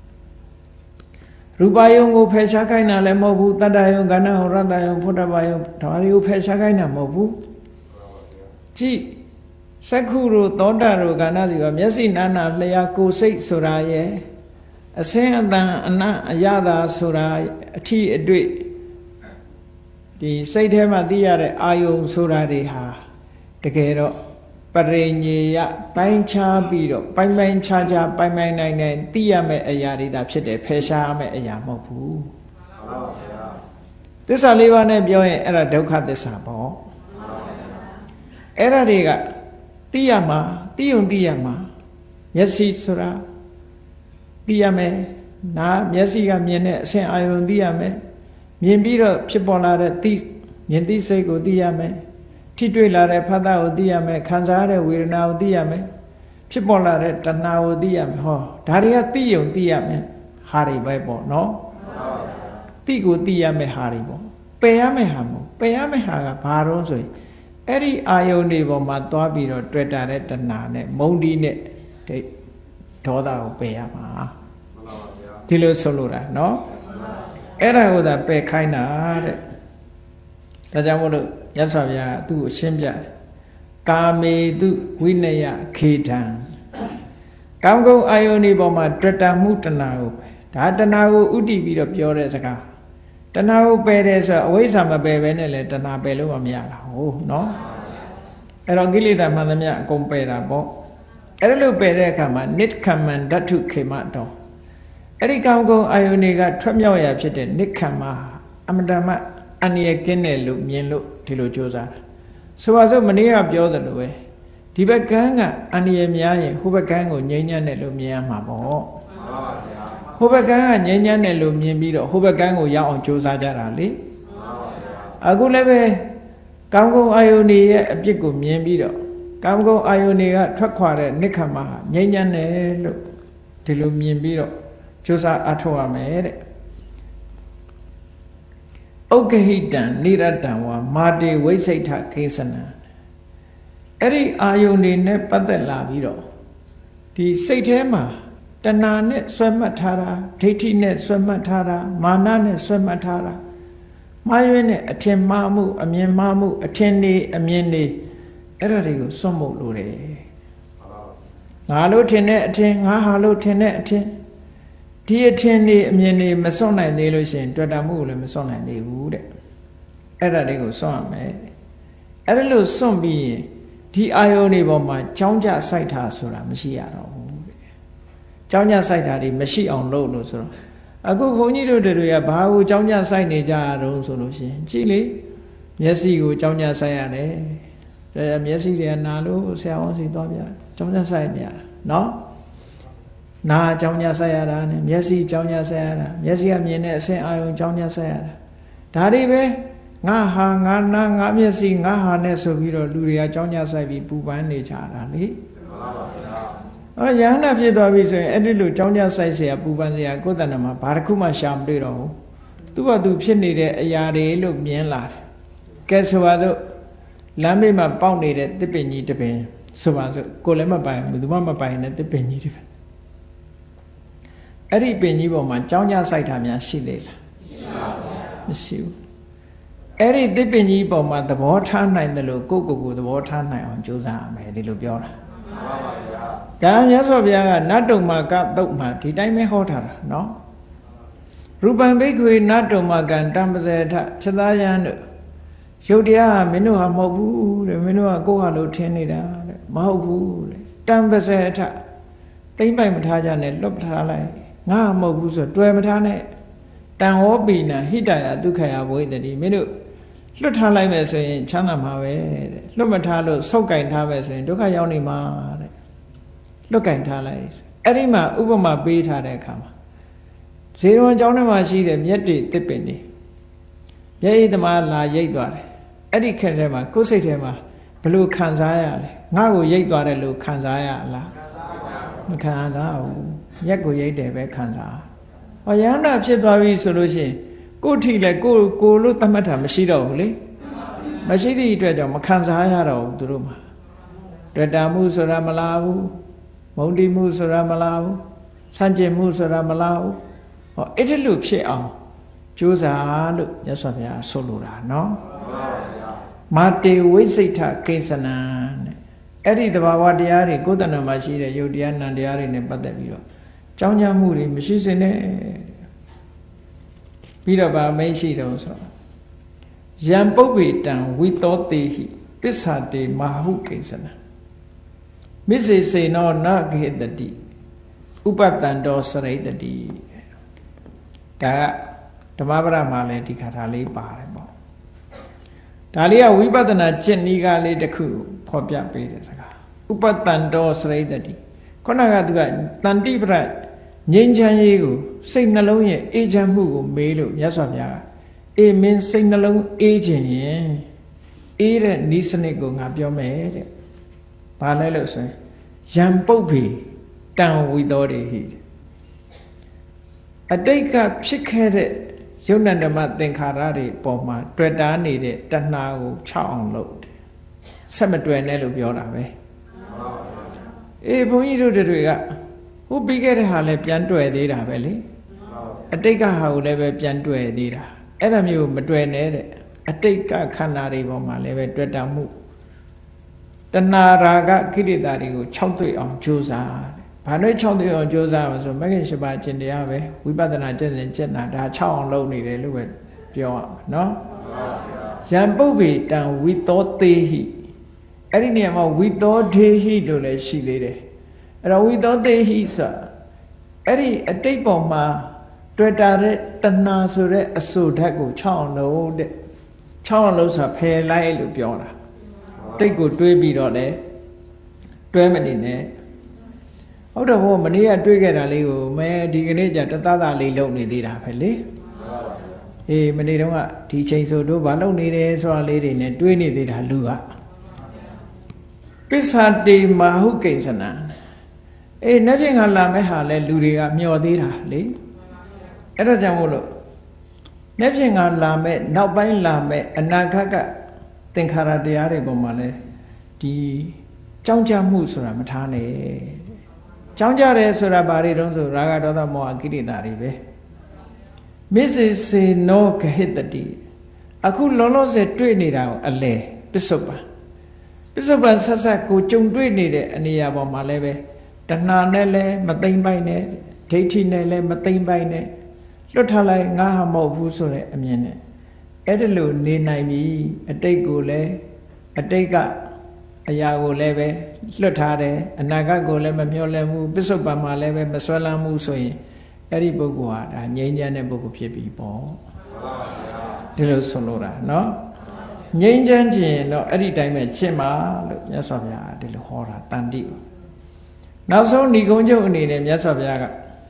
ရူပယုံကိုဖယ်ရှားခိုင်းတာလည်းမဟုတ်ဘူးတတ္တယုံကဏ္ဍယုံရတ္တယုံဖုဒ္ဓဘာယုံဒါတွေကိုဖယ်ရှားခိုင်းတာမဟုတ်ဘူးကြည့်စက္ခုတို့သောတာတို့ကဏ္ဍစီကမျက်စိနာနာလျှာကိုယ်စိတ်ဆိုတာရဲ့အစင်းအတန်အနံ့အရသာဆိုတာအထီးအတွေ့ဒီစိတ်ထဲမှာသိရတဲ့အာယုံဆိုတာတွေဟာတကယ်တော့ပရိညေယပိုင်းခြားပြီးတော့ပိုင်းပိုင်းခြားခြားပိုင်းပိုင်းနိုင်နိုင်သိရမယ့်အရာတွေသာဖြစ်တယ်ဖယ်ရှားရမယ့်အရာမဟုတ်ဘူးမှန်ပါဗျာသစ္စာလေးပါးနဲ့ပြောရင်အဲ့ဒါဒုက္ခသစ္စာပေါ့မှန်ပါဗျာအဲ့ဒါတွေကသိရမှာသိုံသိရမှာမျက်စိဆိုတာသိရမယ်နားမျက်စိကမြင်တဲ့အဆင့်အာယုံသိရမယ်မြင်ပြီးတော့ဖြစ်ပေါ်လာတဲ့သိမြင်သိစိတ်ကိုသိရမယ်ထိတွေ့လာတဲ့ဖတ်တာကိုသိရမယ်ခံစားရတဲ့ဝေဒနာကိုသိရမယ်ဖြစ်ပေါ်လာတဲ့တဏှာကိုသိရမယ်ဟောဒါတွေကသိုံသိရမယ်ဟာတွေပဲပေါ့နော်သိကိုသိရမယ်ဟာတွေပေါ့ပယ်ရမယ်ဟာမဟုတ်ပယ်ရမယ်ဟာကဘာတော့ဆိုရင်အဲ့ဒီအာယုန်တွေပေါ်မှာသွားပြီးတော့တွေ့တာတဲ့တဏှာနဲ့မုန်းတီးနဲ့ဒေါသကိုပယ်ရမှာဒီလိုဆိုလိုတာနော်အဲ့ဒါကိုသာပယ်ခိုင်းတာတဲ့ဒါကြောင့်မို့လို့မြတ်စွာဘုရားသူ့ကိုရှင်းပြတယ်ကာမေတုဝိနယခေတံကောင်းကောင်းအာယုန်ဒီပေါ်မှာတွေ့တာမှုတဏှာကိုဒါတဏှာကိုဥတည်ပြီးတော့ပြောတဲ့စကားတဏှာကိုပယ်တယ်ဆိုတော့အဝိဇ္ဇာမပယ်ပဲနဲ့လေတဏှာပယ်လို့မရတာဟုတ်နော်အဲ့တော့ကိလေသာမှန်သမျှအကုန်ပယ်တာပေါ့အဲ့ဒါလို့ပယ်တဲ့အခါမှာနိက္ခမံဓာတုခေမတောအဲ့ဒီကောင်းကောင်းအာယုန်တွေကထွက်မြောက်ရဖြစ်တဲ့နိက္ခမအမတမအန္တရာယ်ကင်းတယ်လို့မြင်လို့ဒီလိုကြိုးစားတာဆိုပါစို့မနေ့ကပြောသလိုပဲဒီဘက်ကန်းကအန္တရာယ်များရင်ဟိုဘက်ကန်းကိုငြိမ်းချမ်းတယ်လို့မြင်ရမှာပေါ့မှန်ပါဗျာဟိုဘက်ကန်းကငြိမ်းချမ်းတယ်လို့မြင်ပြီးတော့ဟိုဘက်ကန်းကိုရောက်အောင်ကြိုးစားကြတာလေမှန်ပါဗျာအခုလည်းပဲကောင်းကောင်းအာယုန်တွေရဲ့အပြစ်ကိုမြင်ပြီးတော့ကောင်းကောင်းအာယုန်တွေကထွက်ခွာတဲ့နိက္ခမဟာငြိမ်းချမ်းတယ်လို့ဒီလိုမြင်ပြီးတော့ကြိုးစားအထောက်ရမယ်တဲ့ဥက္ကဟိတံနိရတံဝါမာတေဝိစိတ်ထခေသနံအဲ့ဒီအာယုန်တွေနဲ့ပတ်သက်လာပြီးတော့ဒီစိတ်ထဲမှာတဏှာနဲ့ဆွဲမှတ်ထားတာဒိဋ္ဌိနဲ့ဆွဲမှတ်ထားတာမာနနဲ့ဆွဲမှတ်ထားတာမှားယွင်းတဲ့အထင်မှားမှုအမြင်မှားမှုအထင်တွေအမြင်တွေအဲ့ဒါတွေကိုစွန့်မှုလို့တယ်ငါလို့ထင်တဲ့အထင်ငါဟာလို့ထင်တဲ့အထင်ဒီအထင်တွေအမြင်တွေမစွန့်နိုင်သေးလို့ရှိရင်တွေ့တာမှုကိုလည်းမစွန့်နိုင်သေးဘူးတဲ့အဲ့ဒါတွေကိုစွန့်ရမယ်အဲ့ဒါလို့စွန့်ပြီးရင်ဒီအာယုန်တွေပေါ်မှာကြောင်းကြစိုက်တာဆိုတာမရှိရတော့ဘူးတဲ့ကြောင်းညဆိုင်တာတွေမရှိအောင်လုပ်လို့ဆိုတော့အခုဘုန်းကြီးတို့တွေကဘာကိုကြောင်းညဆိုင်နေကြရတော့ဆိုလို့ရှိရင်ကြည့်လေမျက်စိကိုကြောင်းညဆိုင်ရတယ်ဒါမျက်စိတွေကနာလို့ဆရာဝန်စီသွားပြကြောင်းညဆိုင်နေရတာနော်နာကြောင်းညဆိုင်ရတာနဲ့မျက်စိကြောင်းညဆိုင်ရတာမျက်စိကမြင်တဲ့အဆင့်အာရုံကြောင်းညဆိုင်ရတာဒါတွေပဲငါဟာငါနာငါမျက်စိငါဟာနဲ့ဆိုပြီးတော့လူတွေကကြောင်းညဆိုင်ပြီးပူပန်းနေကြတာလေအဲ့ရဟန္တာဖြစ်သွားပြီဆိုရင်အဲ့ဒီလိုကြောင်းကြဆိုင်เสียပူပန်เสียကိုယ်တဏ္ဍမှာဘာတစ်ခုမှရှာမတွေ့တော့ဘူးသူ့ဘာသူဖြစ်နေတဲ့အရာတွေလို့မြင်လာတယ်ကဲဆိုပါစို့လမ်းမေးမှာပေါက်နေတဲ့တစ်ပင်ကြီးတစ်ပင်ဆိုပါစို့ကိုယ်လည်းမပိုင်ဘူးသူမှမပိုင်တဲ့တစ်ပင်ကြီးတစ်ပင်အဲ့ဒီပင်ကြီးပေါ်မှာကြောင်းကြဆိုင်တာများရှိသေးလားမရှိဘူးအဲ့ဒီတစ်ပင်ကြီးပေါ်မှာသဘောထားနိုင်တယ်လို့ကိုယ့်ကိုယ်ကိုသဘောထားနိုင်အောင်ကြိုးစားရမယ်ဒီလိုပြောတာဒါမြတ်စွာဘုရားကနတ်တုံမာကသုတ်မှာဒီတိုင်းပဲဟောထားတာနော်ရူပံဘိက္ခွေနတ်တုံမာကံတံပဇေထချက်သားယံတို့ရုပ်တရားမင်းတို့ဟာမဟုတ်ဘူးတဲ့မင်းတို့ကကိုယ်ဟာလို့ထင်နေတာတဲ့မဟုတ်ဘူးတဲ့တံပဇေထသိမ့်ပိုက်မထားကြနဲ့လွတ်ထားလိုက်ငါမဟုတ်ဘူးဆိုတွေ့မထားနဲ့တံဟောပိနဟိတယဒုက္ခယဘဝိတတိမင်းတို့လွတ်ထားလိုက်မယ်ဆိုရင်ချမ်းသာမှာပဲတဲ့လွတ်မထားလို့ဆုတ်ကင်ထားမယ်ဆိုရင်ဒုက္ခရောက်နေမှာတဲ့လွတ်ကင်ထားလိုက်အဲ့ဒီမှာဥပမာပေးထားတဲ့အခါမှာဇေရဝံကျောင်းထဲမှာရှိတဲ့မြက်တွေတစ်ပင်တွေမျက်ရည်သမားလာရိတ်သွားတယ်အဲ့ဒီခက်ထဲမှာကိုယ်စိတ်ထဲမှာဘလို့ခံစားရလဲငါ့ကိုရိတ်သွားတယ်လို့ခံစားရလားမခံစားဘူးမျက်ကိုရိတ်တယ်ပဲခံစားဟောယန္တာဖြစ်သွားပြီဆိုလို့ရှိရင်ကိုယ်ထိလဲကိုယ်ကိုလို့သတ်မှတ်တာမရှိတော့ဘူးလေမရှိသည့်အတွက်ကြောင့်မခံစားရတော့ဘူးသူတို့မှာတွေ့တာမှုဆိုတာမလားဘူးမုန်းတိမှုဆိုတာမလားဘူးစန့်ကျင်မှုဆိုတာမလားဘူးဟောအဲ့ဒီလိုဖြစ်အောင်ကြိုးစားလို့မြတ်စွာဘုရားဆိုလိုတာနော်မာတေဝိစိတ်ထကိစ္စနံတဲ့အဲ့ဒီသဘာဝတရားတွေကိုယ်တဏ္ဍမှာရှိတဲ့ယုတ်တရားနံတရားတွေနဲ့ပတ်သက်ပြီးတော့ကြောင်းကြမှုတွေမရှိစေနဲ့ပြီးတော့ဗာမိတ်ရှိတော့ဆိုယံပုပ္ပေတံဝိသောတေဟိပစ္ဆာတေမဟုကိစ္စနံမစ္စေစေနောနဂေတတိဥပတန္တောစရိတတိဒါကဓမ္မပဒမှာလည်းဒီခါထားလေးပါတယ်ပေါ့ဒါလေးကဝိပဿနာကျင့်နည်းကလေးတစ်ခုဖော်ပြပေးတဲ့စကားဥပတန္တောစရိတတိခုနကသူကတန်တိပရငြိမ်းချမ်းရေးကိုစိတ်နှလုံးရဲ့အေးချမ်းမှုကိုမေးလို့မြတ်စွာဘုရားကအေးမင်းစိတ်နှလုံးအေးခြင်းရင်အေးတဲ့ဤစနစ်ကိုငါပြောမယ်တဲ့ဘာလဲလို့ဆိုရင်ယံပုပ္ပေတံဝိသောတေဟိအတိတ်ကဖြစ်ခဲ့တဲ့ယုတ်နန္ဓမသင်္ခါရတွေပေါ်မှာတွေ့တာနေတဲ့တဏှာကိုခြောက်အောင်လုပ်တယ်ဆက်မတွေ့နဲ့လို့ပြောတာပဲအေးဘုန်းကြီးတို့တွေကဟိုပြီးခဲ့တဲ့ဟာလည်းပြန်တွေ့သေးတာပဲလေအတိတ်ကဟာကိုလည်းပဲပြန်တွေ့သေးတာအဲ့ဒါမျိုးမတွေ့နဲ့တဲ့အတိတ်ကခန္ဓာတွေပေါ်မှာလည်းပဲတွေ့တာမှုတဏှာရာဂကိလေသာတွေကိုခြောက်သွေ့အောင်ကြိုးစားဘာလို့ခြောက်သွေ့အောင်ကြိုးစားမဆိုမဂ္ဂင်၈ပါးကျင့်တရားပဲဝိပဿနာကျင့်စဉ်ကျင့်တာဒါခြောက်အောင်လုပ်နေတယ်လို့ပဲပြောရမှာနော်ယံပုပ္ပေတံဝိသောတေဟိအဲ့ဒီနေရာမှာဝိသောဒေဟိလို့လည်းရှိသေးတယ်အဲ့တော့ဝိသောတေဟိဆိုအဲ့ဒီအတိတ်ပေါ်မှာတွေ့တာတဲ့တဏှာဆိုတဲ့အဆိုဓာတ်ကိုခြောက်အောင်လုပ်တဲ့ခြောက်အောင်လုပ်ဆိုတာဖယ်လိုက်လို့ပြောတာတိတ်ကိုတွေးပြီးတော့လေတွဲမနေနဲ့ဟုတ်တော့ဘောမနေ့ကတွေးခဲ့တာလေးကိုမဲဒီကနေ့ကျတသသလေးလုံနေသေးတာပဲလေအေးမနေ့တုန်းကဒီချိန်ဆိုတို့ဘာလုံနေတယ်ဆိုတာလေးတွေနဲ့တွေးနေသေးတာလူကပစ္ဆာတေမဟုကိစ္စနာအေးနေ့ပြင်ကလာမဲ့ဟာလဲလူတွေကမျှော်သေးတာလေအဲ့တော့ကြောင့်မို့လို့နေ့ပြင်ကလာမဲ့နောက်ပိုင်းလာမဲ့အနာဂတ်ကသင်္ခါရတရားတွေပေါ်မှာလဲဒီကြောင်းကြမှုဆိုတာမထားနဲ့ကြောင်းကြတယ်ဆိုတာဘာတွေတုံးဆိုရာဂဒေါသမောဟကိလေသာတွေပဲမစ္စေစေနောဂဟိတတိအခုလောလောဆယ်တွေ့နေတာကိုအလဲပစ္စုပန်ပစ္စုပန်ဆက်ဆက်ကိုကြုံတွေ့နေတဲ့အနေအပေါ်မှာလည်းပဲတဏှာနဲ့လည်းမသိမ့်ပိုက်နဲ့ဒိဋ္ဌိနဲ့လည်းမသိမ့်ပိုက်နဲ့လွတ်ထားလိုက်ငါဟာမဟုတ်ဘူးဆိုတဲ့အမြင်နဲ့အဲ့ဒါလို့နေနိုင်ပြီအတိတ်ကိုလည်းအတိတ်ကအရာကိုလည်းပဲလွတ်ထားတယ်အနာဂတ်ကိုလည်းမမျှော်လင့်မှုပစ္စုပန်မှာလည်းပဲမဆွဲလန်းမှုဆိုရင်အဲ့ဒီပုဂ္ဂိုလ်ဟာဒါငြိမ်းချမ်းတဲ့ပုဂ္ဂိုလ်ဖြစ်ပြီပေါ့ဒီလိုဆိုလိုတာနော်ငြိမ်းချမ်းခြင်းတော့အဲ့ဒီတိုင်းပဲရှင်းပါလို့မြတ်စွာဘုရားဒီလိုဟောတာတန်တိနောက်ဆုံးဏိဂုံးချုပ်အနေနဲ့မြတ်စွာဘုရားက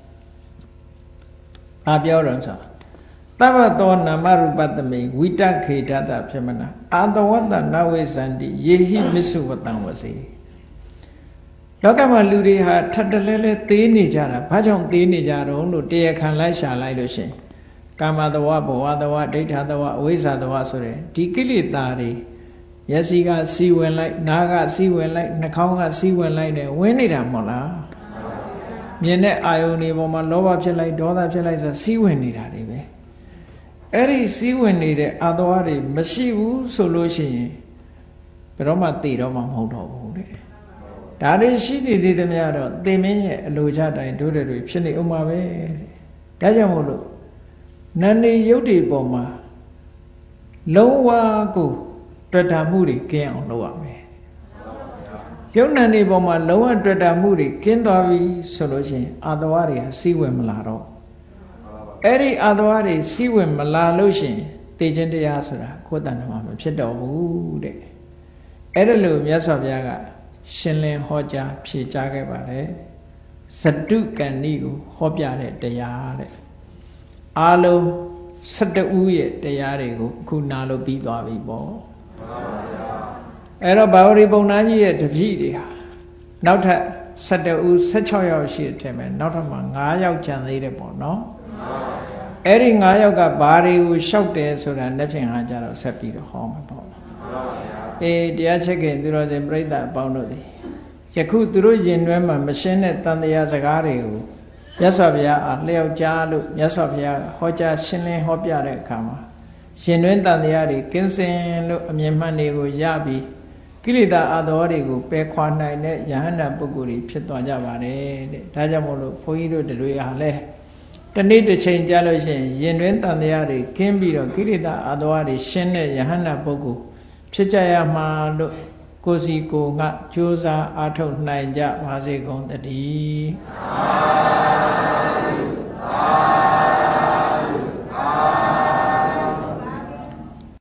အာပြောတော်ဆိုသဗ္ဗသောနာမရူပတမေဝိတခေတတဖြမနာအာတဝတ္တနဝေဇန္တိယေဟိမစ္ဆုဝတံဝစေလောကမှာလူတွေဟာထပ်တလဲလဲသေးနေကြတာဘာကြောင့်သေးနေကြတော့လို့တရားခံလိုက်ရှာလိုက်လို့ရှင်ကာမတဝဘဝတဝဒိဋ္ဌတဝအဝိဇ္ဇာတဝဆိုတဲ့ဒီကိလေသာတွေမျက်စိကစီးဝင်လိုက်နားကစီးဝင်လိုက်နှာခေါင်းကစီးဝင်လိုက်နဲ့ဝင်နေတာမဟုတ်လားမြင်တဲ့အာယုန်တွေပေါ်မှာလောဘဖြစ်လိုက်ဒေါသဖြစ်လိုက်ဆိုစီးဝင်နေတာတွေပဲအဲ့ဒီစီးဝင်နေတဲ့အာသဝတွေမရှိဘူးဆိုလို့ရှိရင်ဘယ်တော့မှသိတော့မှမဟုတ်တော့ဘူးတဲ့ဒါတွေရှိနေသေးသမျှတော့သင်မင်းရဲ့အလိုချတိုင်းတို့တွေဖြစ်နေဥမှာပဲတဲ့ဒါကြောင့်မို့လို့နန္ဒီယုတ်တွေပေါ်မှာလုံးဝကိုတွေ့တာမှုတွေကင်းအောင်လုပ်ရမယ်ယုတ်နန္ဒီပေါ်မှာလုံးဝတွေ့တာမှုတွေကင်းသွားပြီဆိုလို့ရှိရင်အာသဝတွေကစီးဝင်မလာတော့အဲ့ဒီအာသဝတွေစီးဝင်မလာလို့ရှိရင်သိခြင်းတရားဆိုတာကိုယ်တဏ္ဍာမှာမဖြစ်တော့ဘူးတဲ့အဲ့ဒါလို့မြတ်စွာဘုရားကရှင်းလင်းဟောကြားဖြေကြားခဲ့ပါတယ်ဇတုကဏ္ဍီကိုဟောပြတဲ့တရားတဲ့အားလုံးဆယ်တဦးရဲ့တရားတွေကိုအခုနာလို့ပြီးသွားပြီပေါ့အဲ့တော့ဘာဝရီပုံနာကြီးရဲ့တပည့်တွေဟာနောက်ထပ်ဆယ်တဦးဆယ်ခြောက်ယောက်ရှိတယ်မယ်နောက်ထပ်မှငါးယောက်ကျန်သေးတယ်ပေါ့နော်အဲ့ဒီငါးယောက်ကဘာတွေကိုရှောက်တယ်ဆိုတာလက်ဖြင့်ဟာကြတော့ဆက်ပြီးတော့ဟောမှာပေါ့အေးတရားချက်ခင်သူတော်စင်ပြိဿအပေါင်းတို့သည်ယခုသူတို့ယင်တွဲမှာမရှင်းတဲ့တန်တရားစကားတွေကိုမြတ်စွာဘုရားအားလျှောက်ကြားလို့မြတ်စွာဘုရားဟောကြားရှင်းလင်းဟောပြတဲ့အခါမှာရှင်တွင်တန်တရားတွေကင်းစင်လို့အမြင်မှန်တွေကိုရပြီးကိလေသာအာသောတွေကိုပယ်ခွာနိုင်တဲ့ယဟန္တာပုဂ္ဂိုလ်တွေဖြစ်သွားကြပါတယ်တဲ့ဒါကြောင့်မို့လို့ဘုန်းကြီးတို့တွေဟာလဲတနေ့တစ်ချိန်ကြာလို့ရှိရင်ယင်တွင်တန်တရားတွေကင်းပြီးတော့ကိလေသာအာသောတွေရှင်းတဲ့ယဟန္တာပုဂ္ဂိုလ်ဖြစ်ကြရမှာလို့ကိုယ်စီကိုယ်ကကြိုးစားအားထုတ်နိုင်ကြပါစေကုန်သတည်း